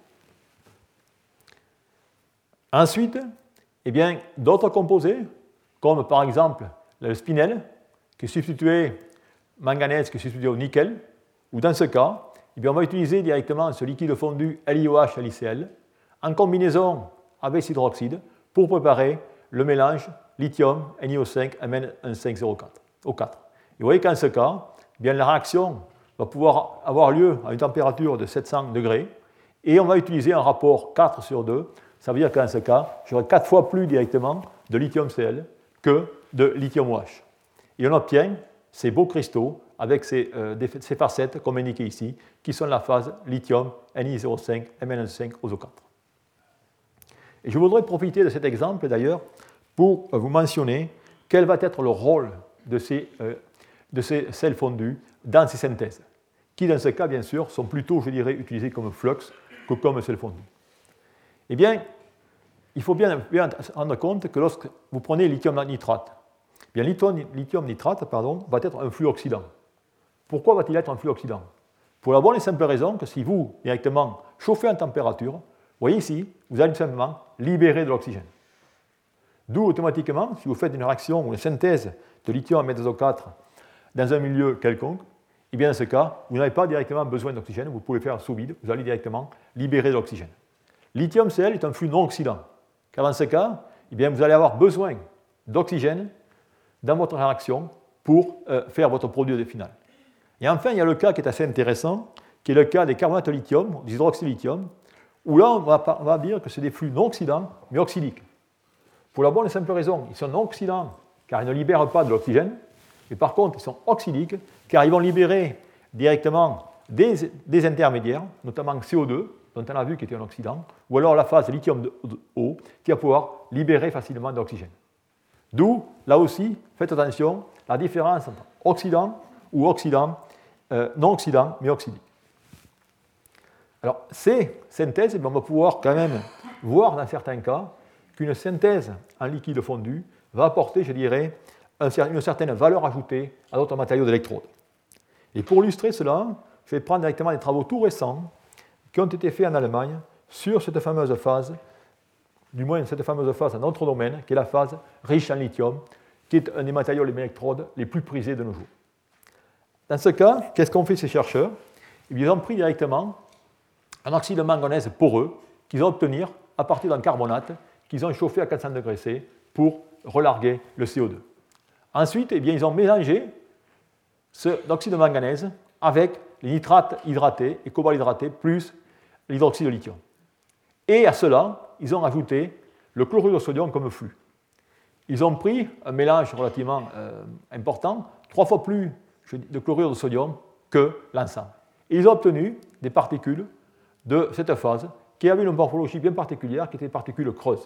Ensuite, eh bien, d'autres composés, comme par exemple le spinel, qui est substitué manganèse, qui est substitué au nickel, ou dans ce cas, eh bien, on va utiliser directement ce liquide fondu LiOH LiCl en combinaison avec cet hydroxyde pour préparer le mélange lithium NiO5 Mn15O4. Et vous voyez qu'en ce cas, eh bien, la réaction va pouvoir avoir lieu à une température de 700 degrés et on va utiliser un rapport 4 sur 2. Ça veut dire qu'en ce cas, j'aurai 4 fois plus directement de lithium-Cl que de lithium-OH. Et on obtient ces beaux cristaux avec ces facettes, comme indiqué ici, qui sont la phase lithium Ni05 Mn5O4. Et je voudrais profiter de cet exemple d'ailleurs pour vous mentionner quel va être le rôle de ces sels fondus dans ces synthèses, qui dans ce cas, bien sûr, sont plutôt, je dirais, utilisés comme flux que comme sels fondus. Eh bien, il faut bien se rendre compte que lorsque vous prenez lithium nitrate, bien, lithium nitrate va être un flux oxydant. Pourquoi va-t-il être un flux oxydant? Pour la bonne et simple raison que si vous, directement, chauffez en température, vous voyez ici, vous allez tout simplement libérer de l'oxygène. D'où, automatiquement, si vous faites une réaction ou une synthèse de lithium M2O4 dans un milieu quelconque, et bien dans ce cas, vous n'avez pas directement besoin d'oxygène, vous pouvez faire sous vide, vous allez directement libérer de l'oxygène. Lithium-Cl est un flux non oxydant, car dans ce cas, eh bien, vous allez avoir besoin d'oxygène dans votre réaction pour faire votre produit final. Et enfin, il y a le cas qui est assez intéressant, qui est le cas des carbonates de lithium, des hydroxydes de lithium, où là, on va dire que c'est des flux non oxydants, mais oxydiques. Pour la bonne et simple raison, ils sont non oxydants, car ils ne libèrent pas de l'oxygène, mais par contre, ils sont oxydiques, car ils vont libérer directement des intermédiaires, notamment CO2, dont on a vu qu'il était un oxydant, ou alors la phase lithium-O, qui va pouvoir libérer facilement de l'oxygène. D'où, là aussi, faites attention, la différence entre oxydant ou oxydant, non oxydant, mais oxydique. Alors, ces synthèses, on va pouvoir quand même voir dans certains cas qu'une synthèse en liquide fondu va apporter, je dirais, une certaine valeur ajoutée à d'autres matériaux d'électrode. Et pour illustrer cela, je vais prendre directement des travaux tout récents qui ont été faits en Allemagne sur cette fameuse phase, du moins cette fameuse phase dans notre domaine, qui est la phase riche en lithium, qui est un des matériaux d'électrode les plus prisés de nos jours. Dans ce cas, qu'est-ce qu'ont fait ces chercheurs? Ils ont pris directement un oxyde de manganèse poreux qu'ils ont obtenu à partir d'un carbonate qu'ils ont chauffé à 400 degrés C pour relarguer le CO2. Ensuite, eh bien, ils ont mélangé cet oxyde de manganèse avec les nitrates hydratés et cobalt hydraté plus l'hydroxyde de lithium. Et à cela, ils ont ajouté le chlorure de sodium comme flux. Ils ont pris un mélange relativement important, 3 fois plus de chlorure de sodium que l'ensemble. Et ils ont obtenu des particules de cette phase qui avaient une morphologie bien particulière, qui étaient des particules creuses.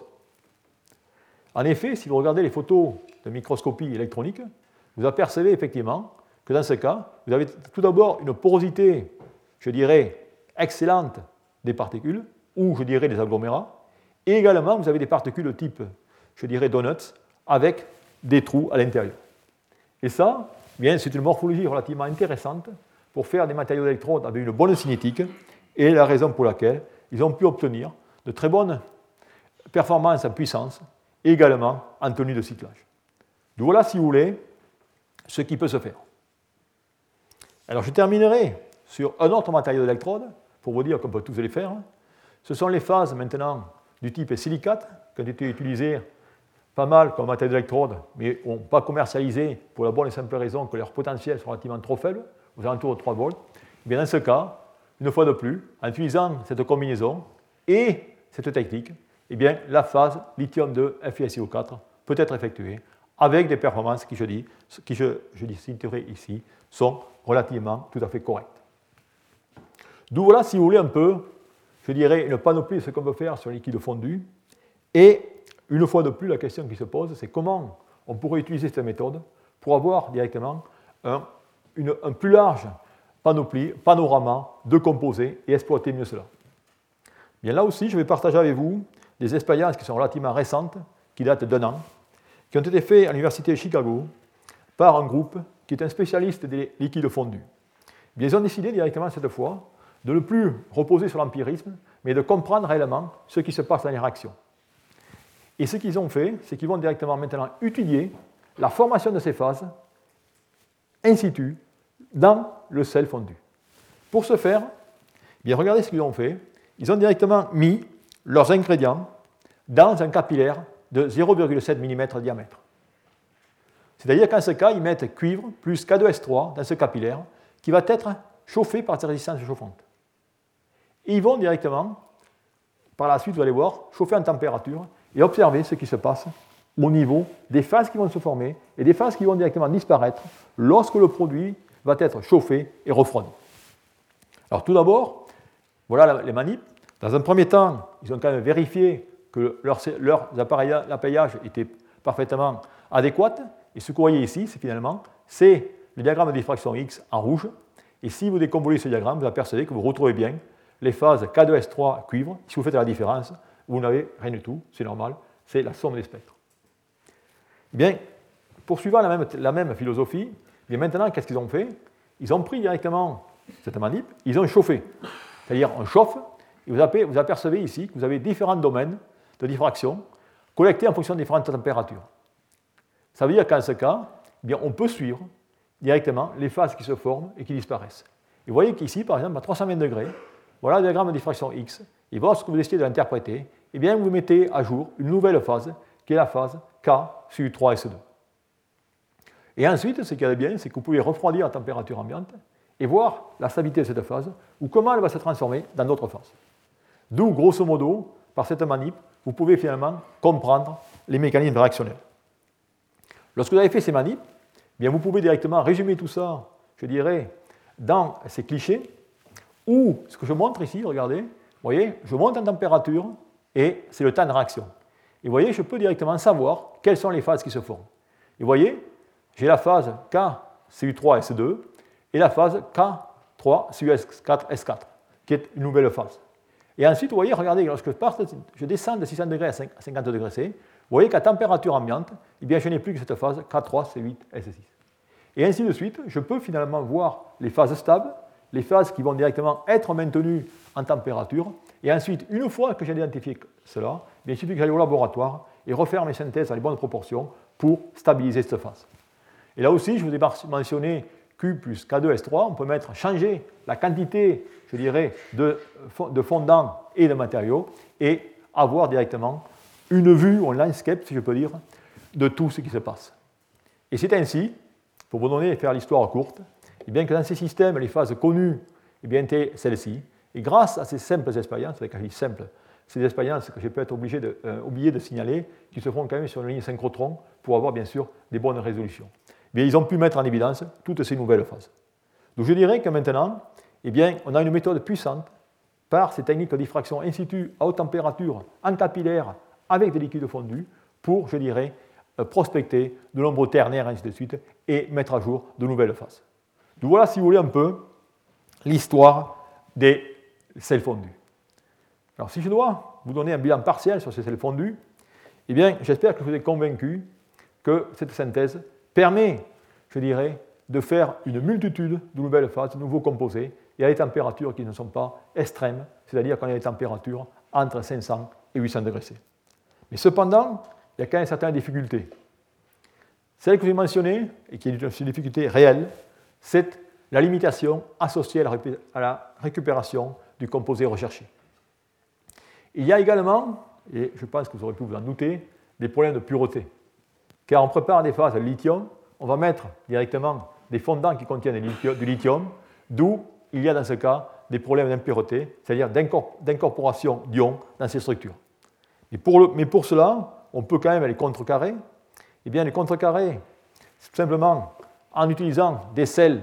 En effet, si vous regardez les photos de microscopie électronique, vous apercevez effectivement que dans ce cas, vous avez tout d'abord une porosité, je dirais, excellente des particules, ou je dirais des agglomérats, et également vous avez des particules de type, je dirais, donuts, avec des trous à l'intérieur. Et ça, bien, c'est une morphologie relativement intéressante pour faire des matériaux d'électrode avec une bonne cinétique, et la raison pour laquelle ils ont pu obtenir de très bonnes performances en puissance, et également en tenue de cyclage. Donc voilà, si vous voulez, ce qui peut se faire. Alors je terminerai sur un autre matériau d'électrode, pour vous dire qu'on peut tous les faire. Ce sont les phases maintenant du type silicate, qui ont été utilisées pas mal comme matériau d'électrode, mais n'ont pas commercialisé pour la bonne et simple raison que leurs potentiels sont relativement trop faibles, aux alentours de 3 volts. Et bien dans ce cas, une fois de plus, en utilisant cette combinaison et cette technique, eh bien, la phase lithium de FeSiO4 peut être effectuée avec des performances qui, je citerai ici, sont relativement tout à fait correctes. D'où voilà, si vous voulez, un peu, je dirais, une panoplie de ce qu'on peut faire sur le liquide fondu. Et une fois de plus, la question qui se pose, c'est comment on pourrait utiliser cette méthode pour avoir directement un plus large panorama de composés et exploiter mieux cela. Bien, là aussi, je vais partager avec vous des expériences qui sont relativement récentes, qui datent d'1 an, qui ont été faites à l'Université de Chicago par un groupe qui est un spécialiste des liquides fondus. Bien, ils ont décidé directement cette fois de ne plus reposer sur l'empirisme, mais de comprendre réellement ce qui se passe dans les réactions. Et ce qu'ils ont fait, c'est qu'ils vont directement maintenant étudier la formation de ces phases in situ dans le sel fondu. Pour ce faire, bien, regardez ce qu'ils ont fait. Ils ont directement mis leurs ingrédients dans un capillaire de 0,7 mm de diamètre. C'est-à-dire qu'en ce cas, ils mettent cuivre plus K2S3 dans ce capillaire qui va être chauffé par ces résistances chauffantes. Et ils vont directement, par la suite, vous allez voir, chauffer en température et observer ce qui se passe au niveau des phases qui vont se former et des phases qui vont directement disparaître lorsque le produit va être chauffé et refroidi. Alors tout d'abord, voilà les manips. Dans un premier temps, ils ont quand même vérifié que leur appareillage était parfaitement adéquat. Et ce que vous voyez ici, c'est le diagramme de diffraction X en rouge. Et si vous décomposez ce diagramme, vous apercevez que vous retrouvez bien les phases K2S3 cuivre. Si vous faites la différence, vous n'avez rien du tout, c'est normal, c'est la somme des spectres. Eh bien, poursuivant la même philosophie, mais maintenant, qu'est-ce qu'ils ont fait? Ils ont pris directement cette manip, ils ont chauffé. C'est-à-dire, on chauffe, et vous apercevez ici que vous avez différents domaines de diffraction collectés en fonction de différentes températures. Ça veut dire qu'en ce cas, eh bien, on peut suivre directement les phases qui se forment et qui disparaissent. Et vous voyez qu'ici, par exemple, à 320 degrés, voilà le diagramme de diffraction X, et lorsque vous décidez de l'interpréter, eh bien, vous mettez à jour une nouvelle phase, qui est la phase K sur U3S2. Et ensuite, ce qu'il y a de bien, c'est que vous pouvez refroidir à température ambiante et voir la stabilité de cette phase, ou comment elle va se transformer dans d'autres phases. D'où, grosso modo, par cette manip, vous pouvez finalement comprendre les mécanismes réactionnels. Lorsque vous avez fait ces manips, eh bien, vous pouvez directement résumer tout ça, je dirais, dans ces clichés, où ce que je montre ici, regardez, vous voyez, je monte en température et c'est le temps de réaction. Et vous voyez, je peux directement savoir quelles sont les phases qui se forment. Et vous voyez, j'ai la phase K CU3S2 et la phase K3 CU4S4, qui est une nouvelle phase. Et ensuite, vous voyez, regardez, lorsque je descends de 600 degrés à 50 degrés C, vous voyez qu'à température ambiante, eh bien, je n'ai plus que cette phase K3 C8S6. Et ainsi de suite, je peux finalement voir les phases stables, les phases qui vont directement être maintenues en température. Et ensuite, une fois que j'ai identifié cela, eh bien, il suffit que j'aille au laboratoire et refaire mes synthèses dans les bonnes proportions pour stabiliser cette phase. Et là aussi, je vous ai mentionné Q plus K2S3, on peut changer la quantité, je dirais, de fondants et de matériaux et avoir directement une vue, un landscape, si je peux dire, de tout ce qui se passe. Et c'est ainsi, pour vous donner et faire l'histoire courte, et bien que dans ces systèmes, les phases connues, eh bien, étaient celles-ci. Et grâce à ces simples expériences, quand je dis simples, c'est des expériences que j'ai peut-être oublié de signaler, qui se font quand même sur une ligne synchrotron pour avoir bien sûr des bonnes résolutions. Bien, ils ont pu mettre en évidence toutes ces nouvelles phases. Donc je dirais que maintenant, eh bien, on a une méthode puissante par ces techniques de diffraction in situ à haute température, en capillaire, avec des liquides fondus, pour, je dirais, prospecter de nombreux ternaires, ainsi de suite, et mettre à jour de nouvelles phases. Donc voilà, si vous voulez, un peu l'histoire des sels fondus. Alors, si je dois vous donner un bilan partiel sur ces sels fondus, eh bien, j'espère que je vous ai convaincu que cette synthèse permet, je dirais, de faire une multitude de nouvelles phases, de nouveaux composés, et à des températures qui ne sont pas extrêmes, c'est-à-dire qu'on a des températures entre 500 et 800 degrés C. Mais cependant, il y a quand même certaines difficultés. Celle que j'ai mentionnée, et qui est une difficulté réelle, c'est la limitation associée à la récupération du composé recherché. Il y a également, et je pense que vous aurez pu vous en douter, des problèmes de pureté. Car on prépare des phases à lithium, on va mettre directement des fondants qui contiennent du lithium, d'où il y a dans ce cas des problèmes d'impureté, c'est-à-dire d'incorporation d'ions dans ces structures. Mais pour cela, on peut quand même les contrecarrer. Eh bien, les contrecarrer, tout simplement en utilisant des sels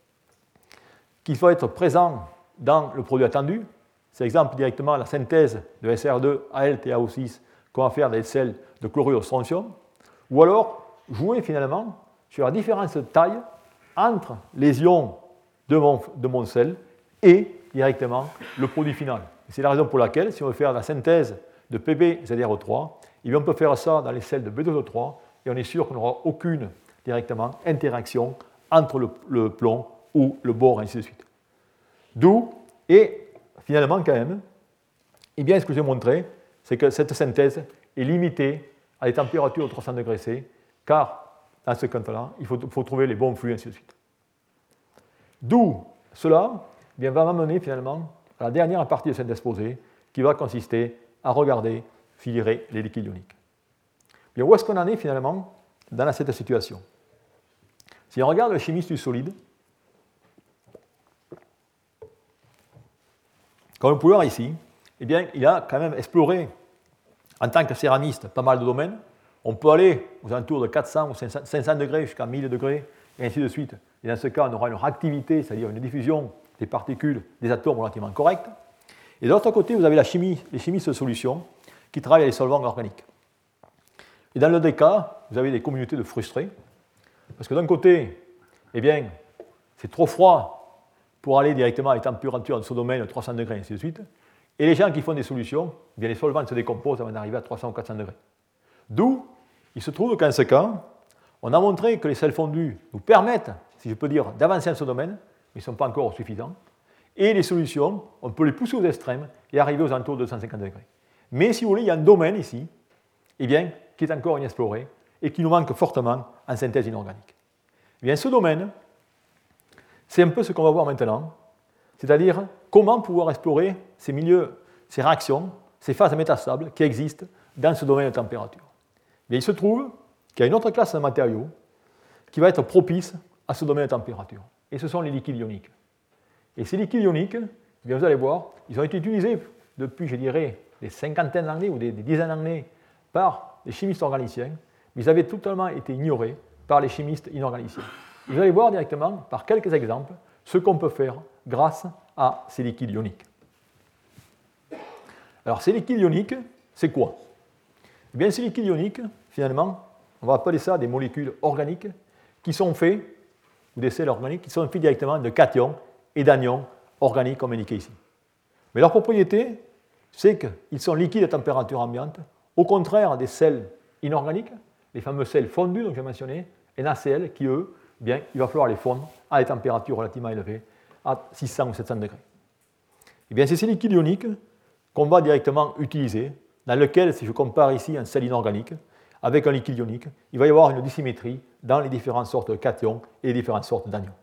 qui vont être présents dans le produit attendu. C'est exemple directement la synthèse de SR2 AlTaO6 qu'on va faire des sels de chlorure de strontium. Ou alors jouer finalement sur la différence de taille entre les ions de mon sel et directement le produit final. C'est la raison pour laquelle, si on veut faire la synthèse de PbZrO3, on peut faire ça dans les sels de B2O3 et on est sûr qu'on n'aura aucune directement interaction entre le plomb ou le bore, et ainsi de suite. D'où, et finalement quand même, ce que j'ai montré, c'est que cette synthèse est limitée à des températures de 300 degrés C, car dans ce cas-là, il faut trouver les bons flux, et ainsi de suite. D'où cela va m'amener finalement à la dernière partie de cet exposé, qui va consister à regarder filirer les liquides ioniques. Bien, où est-ce qu'on en est finalement dans cette situation? Si on regarde le chimiste du solide, comme vous pouvez voir ici, il a quand même exploré, en tant que céramiste, pas mal de domaines. On peut aller aux alentours de 400 ou 500 degrés jusqu'à 1000 degrés, et ainsi de suite. Et dans ce cas, on aura une réactivité, c'est-à-dire une diffusion des particules, des atomes relativement correcte. Et de l'autre côté, vous avez les chimistes de solution qui travaillent avec les solvants organiques. Et dans le deux cas, vous avez des communautés de frustrés, parce que d'un côté, c'est trop froid pour aller directement à des températures de ce domaine de 300 degrés, et ainsi de suite. Et les gens qui font des solutions, les solvants se décomposent avant d'arriver à 300 ou 400 degrés. D'où, il se trouve qu'en ce cas, on a montré que les sels fondus nous permettent, si je peux dire, d'avancer dans ce domaine, mais ils ne sont pas encore suffisants. Et les solutions, on peut les pousser aux extrêmes et arriver aux alentours de 250 degrés. Mais si vous voulez, il y a un domaine ici, qui est encore inexploré et qui nous manque fortement en synthèse inorganique. Ce domaine, c'est un peu ce qu'on va voir maintenant, c'est-à-dire comment pouvoir explorer ces milieux, ces réactions, ces phases métastables qui existent dans ce domaine de température. Il se trouve qu'il y a une autre classe de matériaux qui va être propice à ce domaine de température. Et ce sont les liquides ioniques. Et ces liquides ioniques, vous allez voir, ils ont été utilisés depuis, je dirais, des cinquantaines d'années ou des dizaines d'années par les chimistes organiciens, mais ils avaient totalement été ignorés par les chimistes inorganiciens. Vous allez voir directement, par quelques exemples, ce qu'on peut faire grâce à ces liquides ioniques. Alors, ces liquides ioniques, c'est quoi? Ces liquides ioniques, finalement, on va appeler ça des molécules organiques qui sont faits, ou des sels organiques, qui sont faits directement de cations et d'anions organiques, comme indiqué ici. Mais leur propriété, c'est qu'ils sont liquides à température ambiante, au contraire des sels inorganiques, les fameux sels fondus dont j'ai mentionné, NaCl, qui eux, il va falloir les fondre à des températures relativement élevées, à 600 ou 700 degrés. C'est ces liquides ioniques qu'on va directement utiliser, dans lequel, si je compare ici un sel inorganique avec un liquide ionique, il va y avoir une dissymétrie dans les différentes sortes de cations et les différentes sortes d'anions.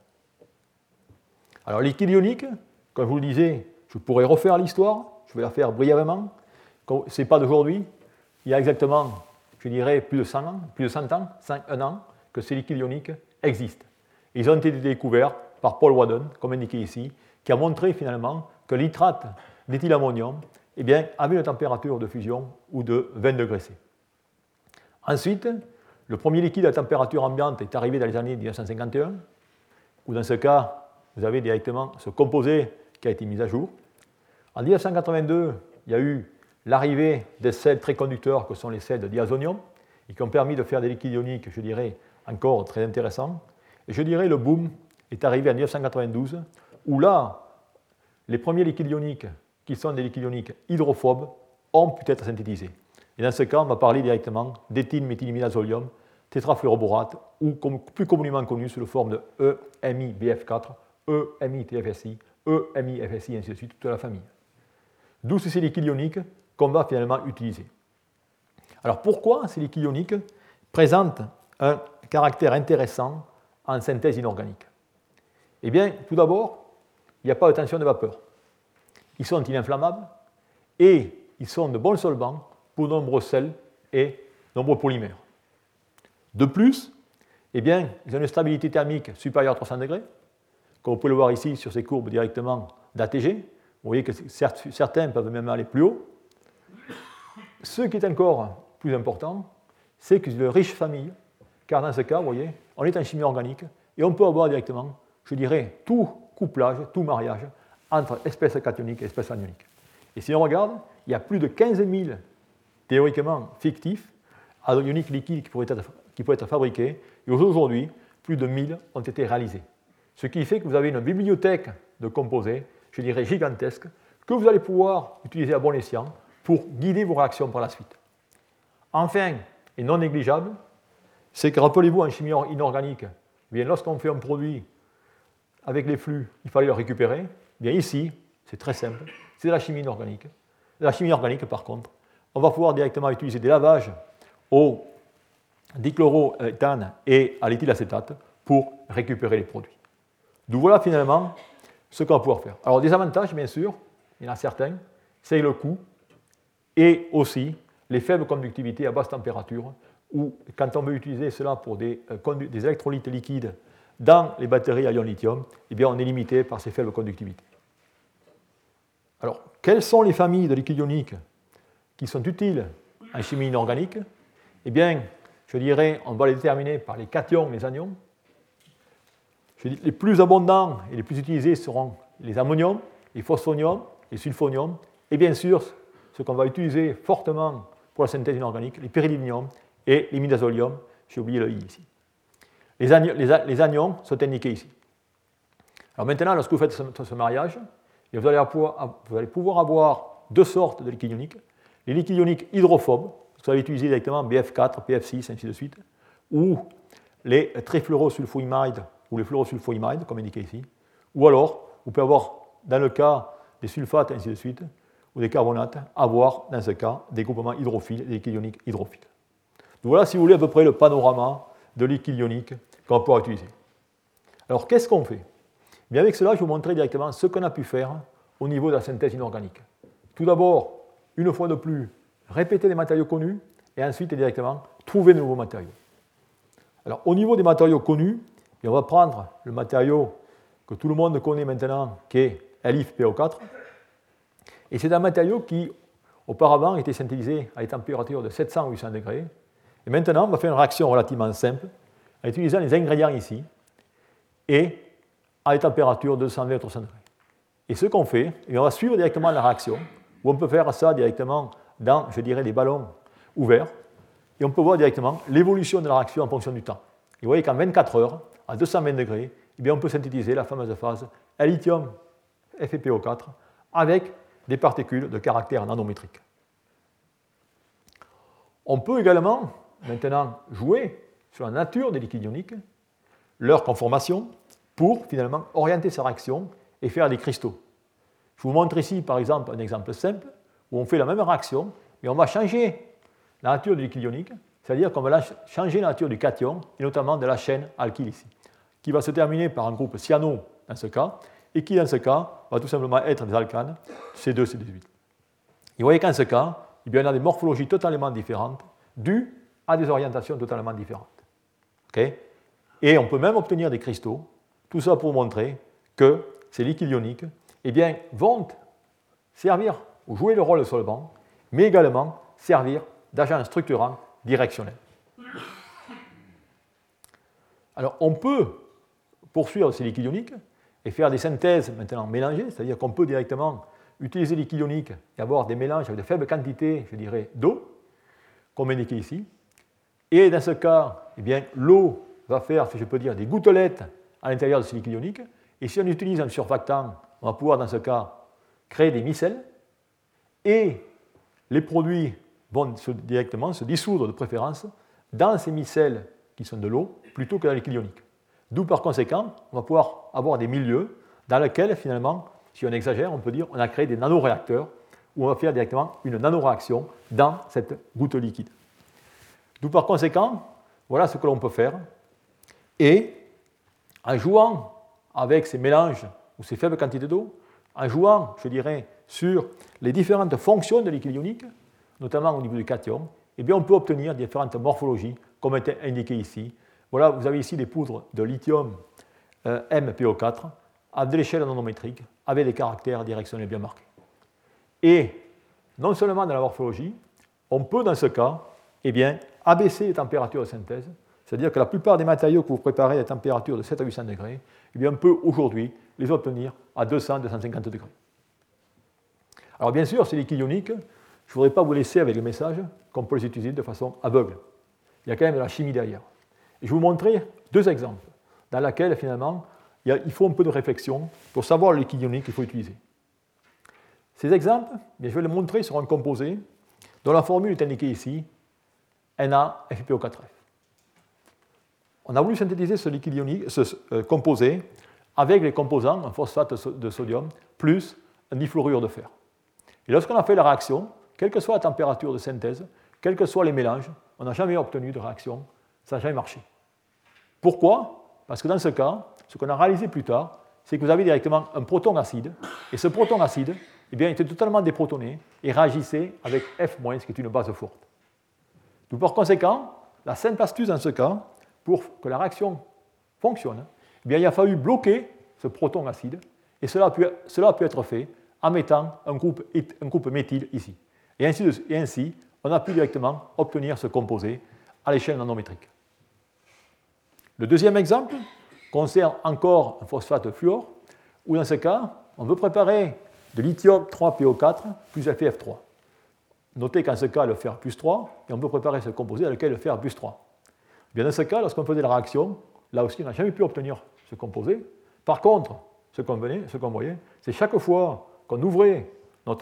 Alors, liquide ionique, comme je vous le disais, je pourrais refaire l'histoire, je vais la faire brièvement. Ce n'est pas d'aujourd'hui, il y a exactement, je dirais, plus de 100 ans, 101 ans, que ces liquides ioniques existent. Ils ont été découverts par Paul Wadden, comme indiqué ici, qui a montré finalement que le nitrate d'éthylammonium avait une température de fusion ou de 20 degrés C. Ensuite, le premier liquide à température ambiante est arrivé dans les années 1951, où dans ce cas, vous avez directement ce composé qui a été mis à jour. En 1982, il y a eu l'arrivée des sels très conducteurs que sont les sels de diazonium, et qui ont permis de faire des liquides ioniques, je dirais, encore très intéressants. Et je dirais le boom est arrivé en 1992, où là, les premiers liquides ioniques, qui sont des liquides ioniques hydrophobes, ont pu être synthétisés. Et dans ce cas, on va parler directement d'éthylméthylminazolium, tétrafluoroborate, ou plus communément connu sous la forme de EMIBF4, EMITFSI, EMIFSI, ainsi de suite, toute la famille. D'où ces liquides ioniques qu'on va finalement utiliser. Alors pourquoi ces liquides ioniques présentent un caractère intéressant en synthèse inorganique? Tout d'abord, il n'y a pas de tension de vapeur. Ils sont ininflammables et ils sont de bons solvants pour de nombreux sels et nombreux polymères. De plus, ils ont une stabilité thermique supérieure à 300 degrés, comme vous pouvez le voir ici sur ces courbes directement d'ATG. Vous voyez que certains peuvent même aller plus haut. Ce qui est encore plus important, c'est que c'est de riches familles, car dans ce cas, vous voyez, on est en chimie organique et on peut avoir directement, je dirais, tout couplage, tout mariage entre espèces cationiques et espèces anioniques. Et si on regarde, il y a plus de 15 000 théoriquement fictifs ioniques liquides qui pourraient être fabriqués, et aujourd'hui, plus de 1000 ont été réalisés. Ce qui fait que vous avez une bibliothèque de composés, je dirais gigantesque, que vous allez pouvoir utiliser à bon escient pour guider vos réactions par la suite. Enfin, et non négligeable, c'est que, rappelez-vous, en chimie inorganique, eh bien, lorsqu'on fait un produit avec les flux, il fallait le récupérer. Eh bien, ici, c'est très simple, c'est de la chimie inorganique. De la chimie organique, par contre, on va pouvoir directement utiliser des lavages au dichloroéthane et à l'éthylacétate pour récupérer les produits. Donc voilà finalement ce qu'on va pouvoir faire. Alors des avantages, bien sûr, il y en a certains, c'est le coût et aussi les faibles conductivités à basse température, ou quand on veut utiliser cela pour des électrolytes liquides dans les batteries à ion lithium, eh bien on est limité par ces faibles conductivités. Alors, quelles sont les familles de liquides ioniques qui sont utiles en chimie inorganique? Eh bien, je dirais, on va les déterminer par les cations, les anions. Les plus abondants et les plus utilisés seront les ammoniums, les phosphoniums, les sulfoniums, et bien sûr, ce qu'on va utiliser fortement pour la synthèse inorganique, les pyridiniums et les midazoliums. J'ai oublié le I ici. Les anions sont indiqués ici. Alors maintenant, lorsque vous faites ce mariage, vous allez pouvoir avoir deux sortes de liquides ioniques. Les liquides ioniques hydrophobes, vous allez utiliser directement BF4, PF6, ainsi de suite, ou les trifluorosulfoimides ou les fluorosulfoimides, comme indiqué ici, ou alors, vous pouvez avoir, dans le cas des sulfates, ainsi de suite, ou des carbonates, avoir, dans ce cas, des groupements hydrophiles, des liquides ioniques hydrophiles. Donc voilà, si vous voulez, à peu près le panorama de liquides ioniques qu'on va pouvoir utiliser. Alors, qu'est-ce qu'on fait? Bien, avec cela, je vais vous montrer directement ce qu'on a pu faire au niveau de la synthèse inorganique. Tout d'abord, une fois de plus, répéter les matériaux connus et ensuite directement trouver de nouveaux matériaux. Alors, au niveau des matériaux connus, on va prendre le matériau que tout le monde connaît maintenant, qui est LiFePO4. Et c'est un matériau qui, auparavant, était synthétisé à des températures de 700 ou 800 degrés. Et maintenant, on va faire une réaction relativement simple en utilisant les ingrédients ici et à des températures de 220 ou 300 degrés. Et ce qu'on fait, on va suivre directement la réaction, où on peut faire ça directement dans, je dirais, des ballons ouverts, et on peut voir directement l'évolution de la réaction en fonction du temps. Et vous voyez qu'en 24 heures, à 220 degrés, eh bien, on peut synthétiser la fameuse phase lithium FePO4 avec des particules de caractère nanométrique. On peut également maintenant jouer sur la nature des liquides ioniques, leur conformation, pour finalement orienter sa réaction et faire des cristaux. Je vous montre ici par exemple un exemple simple où on fait la même réaction, mais on va changer la nature du liquide ionique, c'est-à-dire qu'on va changer la nature du cation, et notamment de la chaîne alkyle ici, qui va se terminer par un groupe cyano dans ce cas, et qui dans ce cas va tout simplement être des alcanes, C2, C18. Et vous voyez qu'en ce cas, il y a des morphologies totalement différentes, dues à des orientations totalement différentes. Okay? Et on peut même obtenir des cristaux, tout ça pour montrer que ces liquides ioniques eh bien, vont servir ou jouer le rôle de solvant, mais également servir d'agent structurant directionnel. Alors, on peut poursuivre ces liquides ioniques et faire des synthèses maintenant mélangées, c'est-à-dire qu'on peut directement utiliser les liquides ioniques et avoir des mélanges avec de faibles quantités, je dirais, d'eau, comme indiqué ici. Et dans ce cas, eh bien, l'eau va faire, si je peux dire, des gouttelettes à l'intérieur de ces liquides ioniques. Et si on utilise un surfactant, on va pouvoir, dans ce cas, créer des micelles. Et les produits vont directement se dissoudre de préférence dans ces micelles qui sont de l'eau plutôt que dans les liquides ioniques. D'où, par conséquent, on va pouvoir avoir des milieux dans lesquels, finalement, si on exagère, on peut dire qu'on a créé des nanoréacteurs où on va faire directement une nanoréaction dans cette goutte liquide. D'où, par conséquent, voilà ce que l'on peut faire. Et en jouant avec ces mélanges ou ces faibles quantités d'eau, en jouant, je dirais, sur les différentes fonctions de liquide ionique, notamment au niveau du cation, eh bien, on peut obtenir différentes morphologies, comme est indiqué ici. Voilà, vous avez ici des poudres de lithium MPO4 à de l'échelle nanométrique, avec des caractères directionnels bien marqués. Et non seulement dans la morphologie, on peut, dans ce cas, eh bien, abaisser les températures de synthèse, c'est-à-dire que la plupart des matériaux que vous préparez à des températures de 7 à 800 degrés, eh bien, on peut aujourd'hui les obtenir à 200-250 degrés. Alors bien sûr, ces liquides ioniques, je ne voudrais pas vous laisser avec le message qu'on peut les utiliser de façon aveugle. Il y a quand même de la chimie derrière. Et je vais vous montrer deux exemples dans lesquels finalement il il faut un peu de réflexion pour savoir le liquide ionique qu'il faut utiliser. Ces exemples, je vais les montrer sur un composé dont la formule est indiquée ici, NaFiPO4F. On a voulu synthétiser ce liquide ionique, ce composé avec les composants, un phosphate de sodium, plus un difluorure de fer. Et lorsqu'on a fait la réaction, quelle que soit la température de synthèse, quels que soient les mélanges, on n'a jamais obtenu de réaction, ça n'a jamais marché. Pourquoi? Parce que dans ce cas, ce qu'on a réalisé plus tard, c'est que vous avez directement un proton acide, et ce proton acide était totalement déprotoné et réagissait avec F-, qui est une base forte. Donc par conséquent, la simple astuce dans ce cas, pour que la réaction fonctionne, il a fallu bloquer ce proton acide, et cela a pu être fait en mettant un groupe méthyle ici. Et ainsi, on a pu directement obtenir ce composé à l'échelle nanométrique. Le deuxième exemple concerne encore un phosphate fluor, où dans ce cas, on veut préparer de lithium 3PO4 plus FeF3. Notez qu'en ce cas, le fer plus 3, et on peut préparer ce composé avec lequel le fer plus 3. Bien dans ce cas, lorsqu'on faisait la réaction, là aussi, on n'a jamais pu obtenir ce composé. Par contre, ce qu'on voyait, c'est chaque fois qu'on ouvrait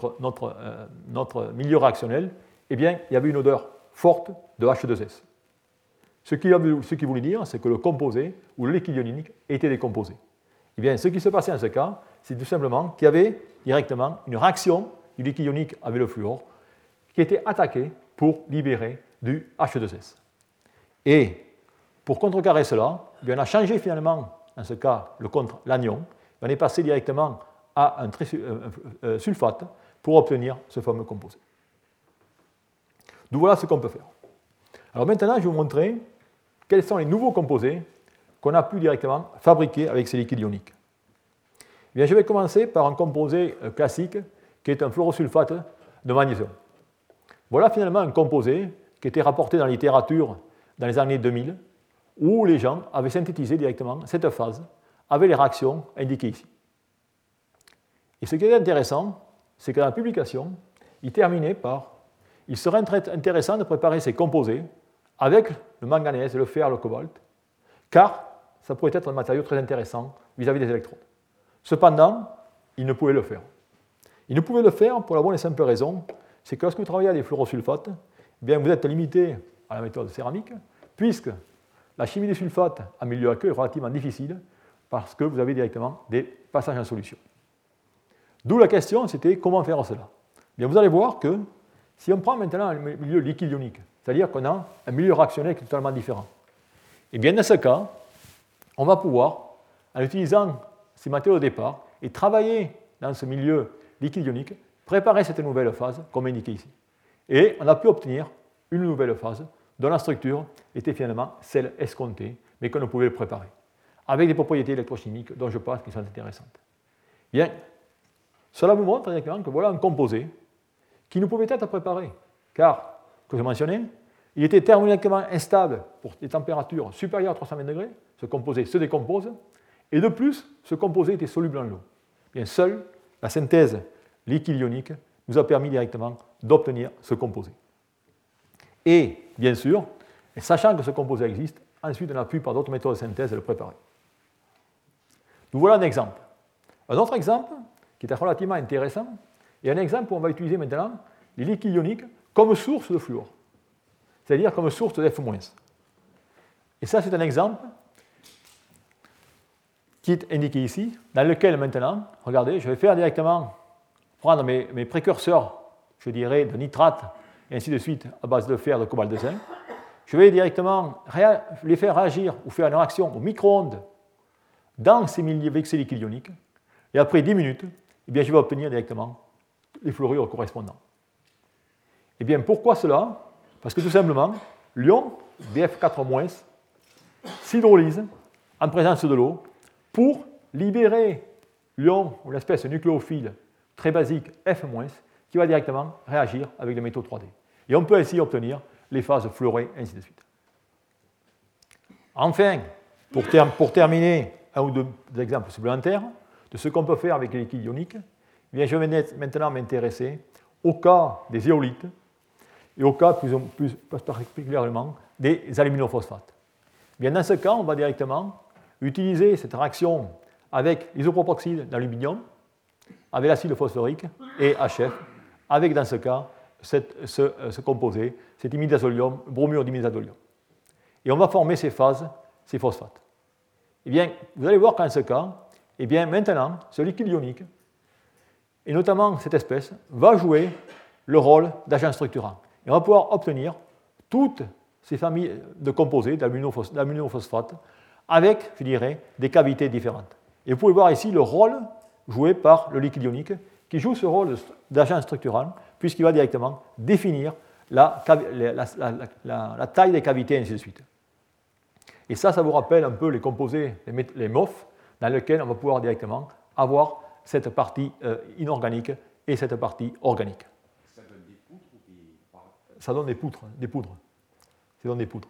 notre milieu réactionnel, il y avait une odeur forte de H2S. Ce qui voulait dire, c'est que le composé ou le liquide ionique était décomposé. Ce qui se passait dans ce cas, c'est tout simplement qu'il y avait directement une réaction du liquide ionique avec le fluor qui était attaquée pour libérer du H2S. Et pour contrecarrer cela, on a changé finalement, dans ce cas, l'anion. On est passé directement à un sulfate pour obtenir ce fameux composé. Donc voilà ce qu'on peut faire. Alors maintenant, je vais vous montrer quels sont les nouveaux composés qu'on a pu directement fabriquer avec ces liquides ioniques. Je vais commencer par un composé classique qui est un fluorosulfate de magnésium. Voilà finalement un composé qui était rapporté dans la littérature dans les années 2000, où les gens avaient synthétisé directement cette phase avec les réactions indiquées ici. Et ce qui est intéressant, c'est que dans la publication, il terminait par « Il serait intéressant de préparer ces composés avec le manganèse, le fer, le cobalt, car ça pourrait être un matériau très intéressant vis-à-vis des électrodes. » Cependant, il ne pouvait le faire. Il ne pouvait le faire pour la bonne et simple raison, c'est que lorsque vous travaillez à des fluorosulfates, vous êtes limité à la méthode céramique, puisque la chimie des sulfates en milieu aqueux est relativement difficile, parce que vous avez directement des passages en solution. D'où la question, c'était comment faire cela. Vous allez voir que si on prend maintenant un milieu liquide ionique, c'est-à-dire qu'on a un milieu réactionnel qui est totalement différent, dans ce cas, on va pouvoir, en utilisant ces matériaux au départ, et travailler dans ce milieu liquide ionique, préparer cette nouvelle phase, comme indiqué ici. Et on a pu obtenir une nouvelle phase dont la structure était finalement celle escomptée, mais qu'on ne pouvait préparer, avec des propriétés électrochimiques dont je pense qui sont intéressantes. Cela vous montre directement que voilà un composé qui ne pouvait être préparé, car, comme je mentionnais, il était thermodynamiquement instable pour des températures supérieures à 320 degrés, ce composé se décompose, et de plus, ce composé était soluble en l'eau. Seule la synthèse liquide ionique nous a permis directement d'obtenir ce composé. Et, bien sûr, sachant que ce composé existe, ensuite on a pu, par d'autres méthodes de synthèse, le préparer. Nous voilà un exemple. Un autre exemple, qui est relativement intéressant, et un exemple où on va utiliser maintenant les liquides ioniques comme source de fluor, c'est-à-dire comme source de F-. Et ça, c'est un exemple qui est indiqué ici, dans lequel maintenant, regardez, je vais faire directement prendre mes précurseurs, je dirais, de nitrate, et ainsi de suite, à base de fer, de cobalt, de zinc. Je vais directement les faire réagir ou faire une réaction au micro-ondes dans ces milieux avec ces liquides ioniques, et après 10 minutes, je vais obtenir directement les fluorures correspondants. Pourquoi cela? Parce que tout simplement, l'ion BF4- s'hydrolyse en présence de l'eau pour libérer l'ion ou l'espèce nucléophile très basique F-, qui va directement réagir avec les métaux 3D. Et on peut ainsi obtenir les phases fluorées, ainsi de suite. Enfin, pour terminer, un ou deux exemples supplémentaires de ce qu'on peut faire avec les liquides ioniques, je vais maintenant m'intéresser au cas des éolites et au cas plus particulièrement des aluminophosphates. Dans ce cas, on va directement utiliser cette réaction avec l'isopropoxyde d'aluminium, avec l'acide phosphorique et HF, avec dans ce cas ce composé, cet imidazolium, bromure d'imidazolium. Et on va former ces phases, ces phosphates. Eh bien, vous allez voir qu'en ce cas, eh bien, maintenant, ce liquide ionique, et notamment cette espèce, va jouer le rôle d'agent structurant. Et on va pouvoir obtenir toutes ces familles de composés d'aminophosphates avec, je dirais, des cavités différentes. Et vous pouvez voir ici le rôle joué par le liquide ionique qui joue ce rôle d'agent structurant puisqu'il va directement définir la taille des cavités et ainsi de suite. Et ça vous rappelle un peu les composés, les MOF, dans lesquels on va pouvoir directement avoir cette partie inorganique et cette partie organique. Ça donne des poutres ou des... Ça donne des poudres. Ça donne des poudres.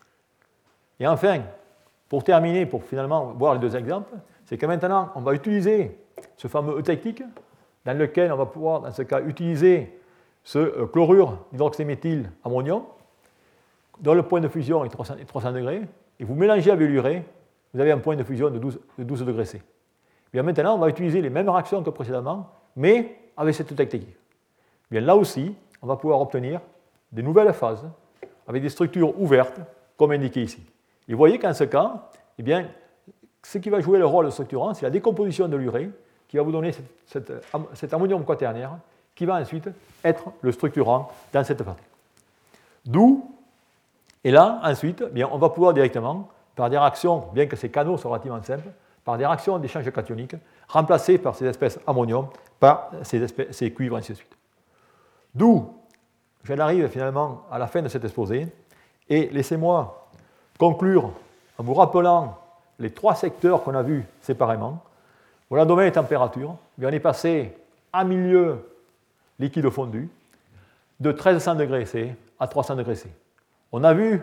Et enfin, pour terminer, pour finalement voir les deux exemples, c'est que maintenant, on va utiliser ce fameux eutectique, dans lequel on va pouvoir, dans ce cas, utiliser ce chlorure d'hydroxyméthyle ammonium, dont le point de fusion est 300 degrés, et vous mélangez avec l'urée, vous avez un point de fusion de 12 degrés C. Bien maintenant, on va utiliser les mêmes réactions que précédemment, mais avec cette technique. Bien là aussi, on va pouvoir obtenir des nouvelles phases avec des structures ouvertes, comme indiqué ici. Et vous voyez qu'en ce cas, eh bien, ce qui va jouer le rôle de structurant, c'est la décomposition de l'urée qui va vous donner cet ammonium quaternaire qui va ensuite être le structurant dans cette phase. D'où, et là, ensuite, eh bien, on va pouvoir directement, par des réactions, bien que ces canaux soient relativement simples, par des réactions d'échange cationique, remplacer par ces espèces ammonium par ces cuivres, ainsi de suite. D'où, j'en arrive finalement à la fin de cet exposé, et laissez-moi conclure en vous rappelant les trois secteurs qu'on a vus séparément. Voilà, domaine et température, on est passé à milieu liquide fondu, de 1300 degrés C à 300 degrés C. On a vu,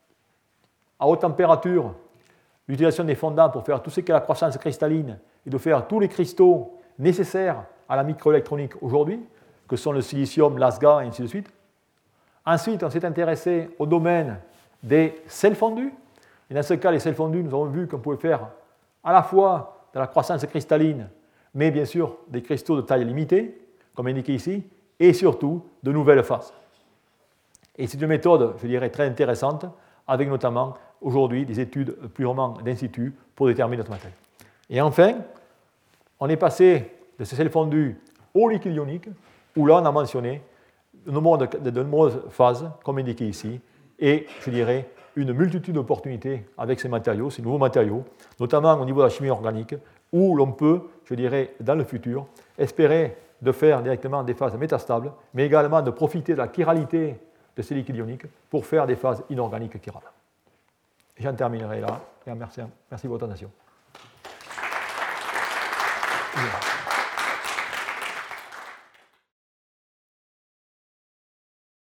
à haute température, l'utilisation des fondants pour faire tout ce qu'est la croissance cristalline et de faire tous les cristaux nécessaires à la microélectronique aujourd'hui, que sont le silicium, l'ASGA et ainsi de suite. Ensuite, on s'est intéressé au domaine des sels fondus. Et dans ce cas, les sels fondus, nous avons vu qu'on pouvait faire à la fois de la croissance cristalline, mais bien sûr des cristaux de taille limitée, comme indiqué ici, et surtout de nouvelles phases. Et c'est une méthode, je dirais, très intéressante, avec notamment aujourd'hui des études purement d'in situ pour déterminer notre matériel. Et enfin, on est passé de ces sels fondus au liquide ionique, où là on a mentionné de nombreuses phases, comme indiqué ici, et je dirais une multitude d'opportunités avec ces matériaux, ces nouveaux matériaux, notamment au niveau de la chimie organique, où l'on peut, je dirais, dans le futur, espérer de faire directement des phases métastables, mais également de profiter de la chiralité de ces liquides ioniques pour faire des phases inorganiques chirables. J'en terminerai là, et merci de votre attention.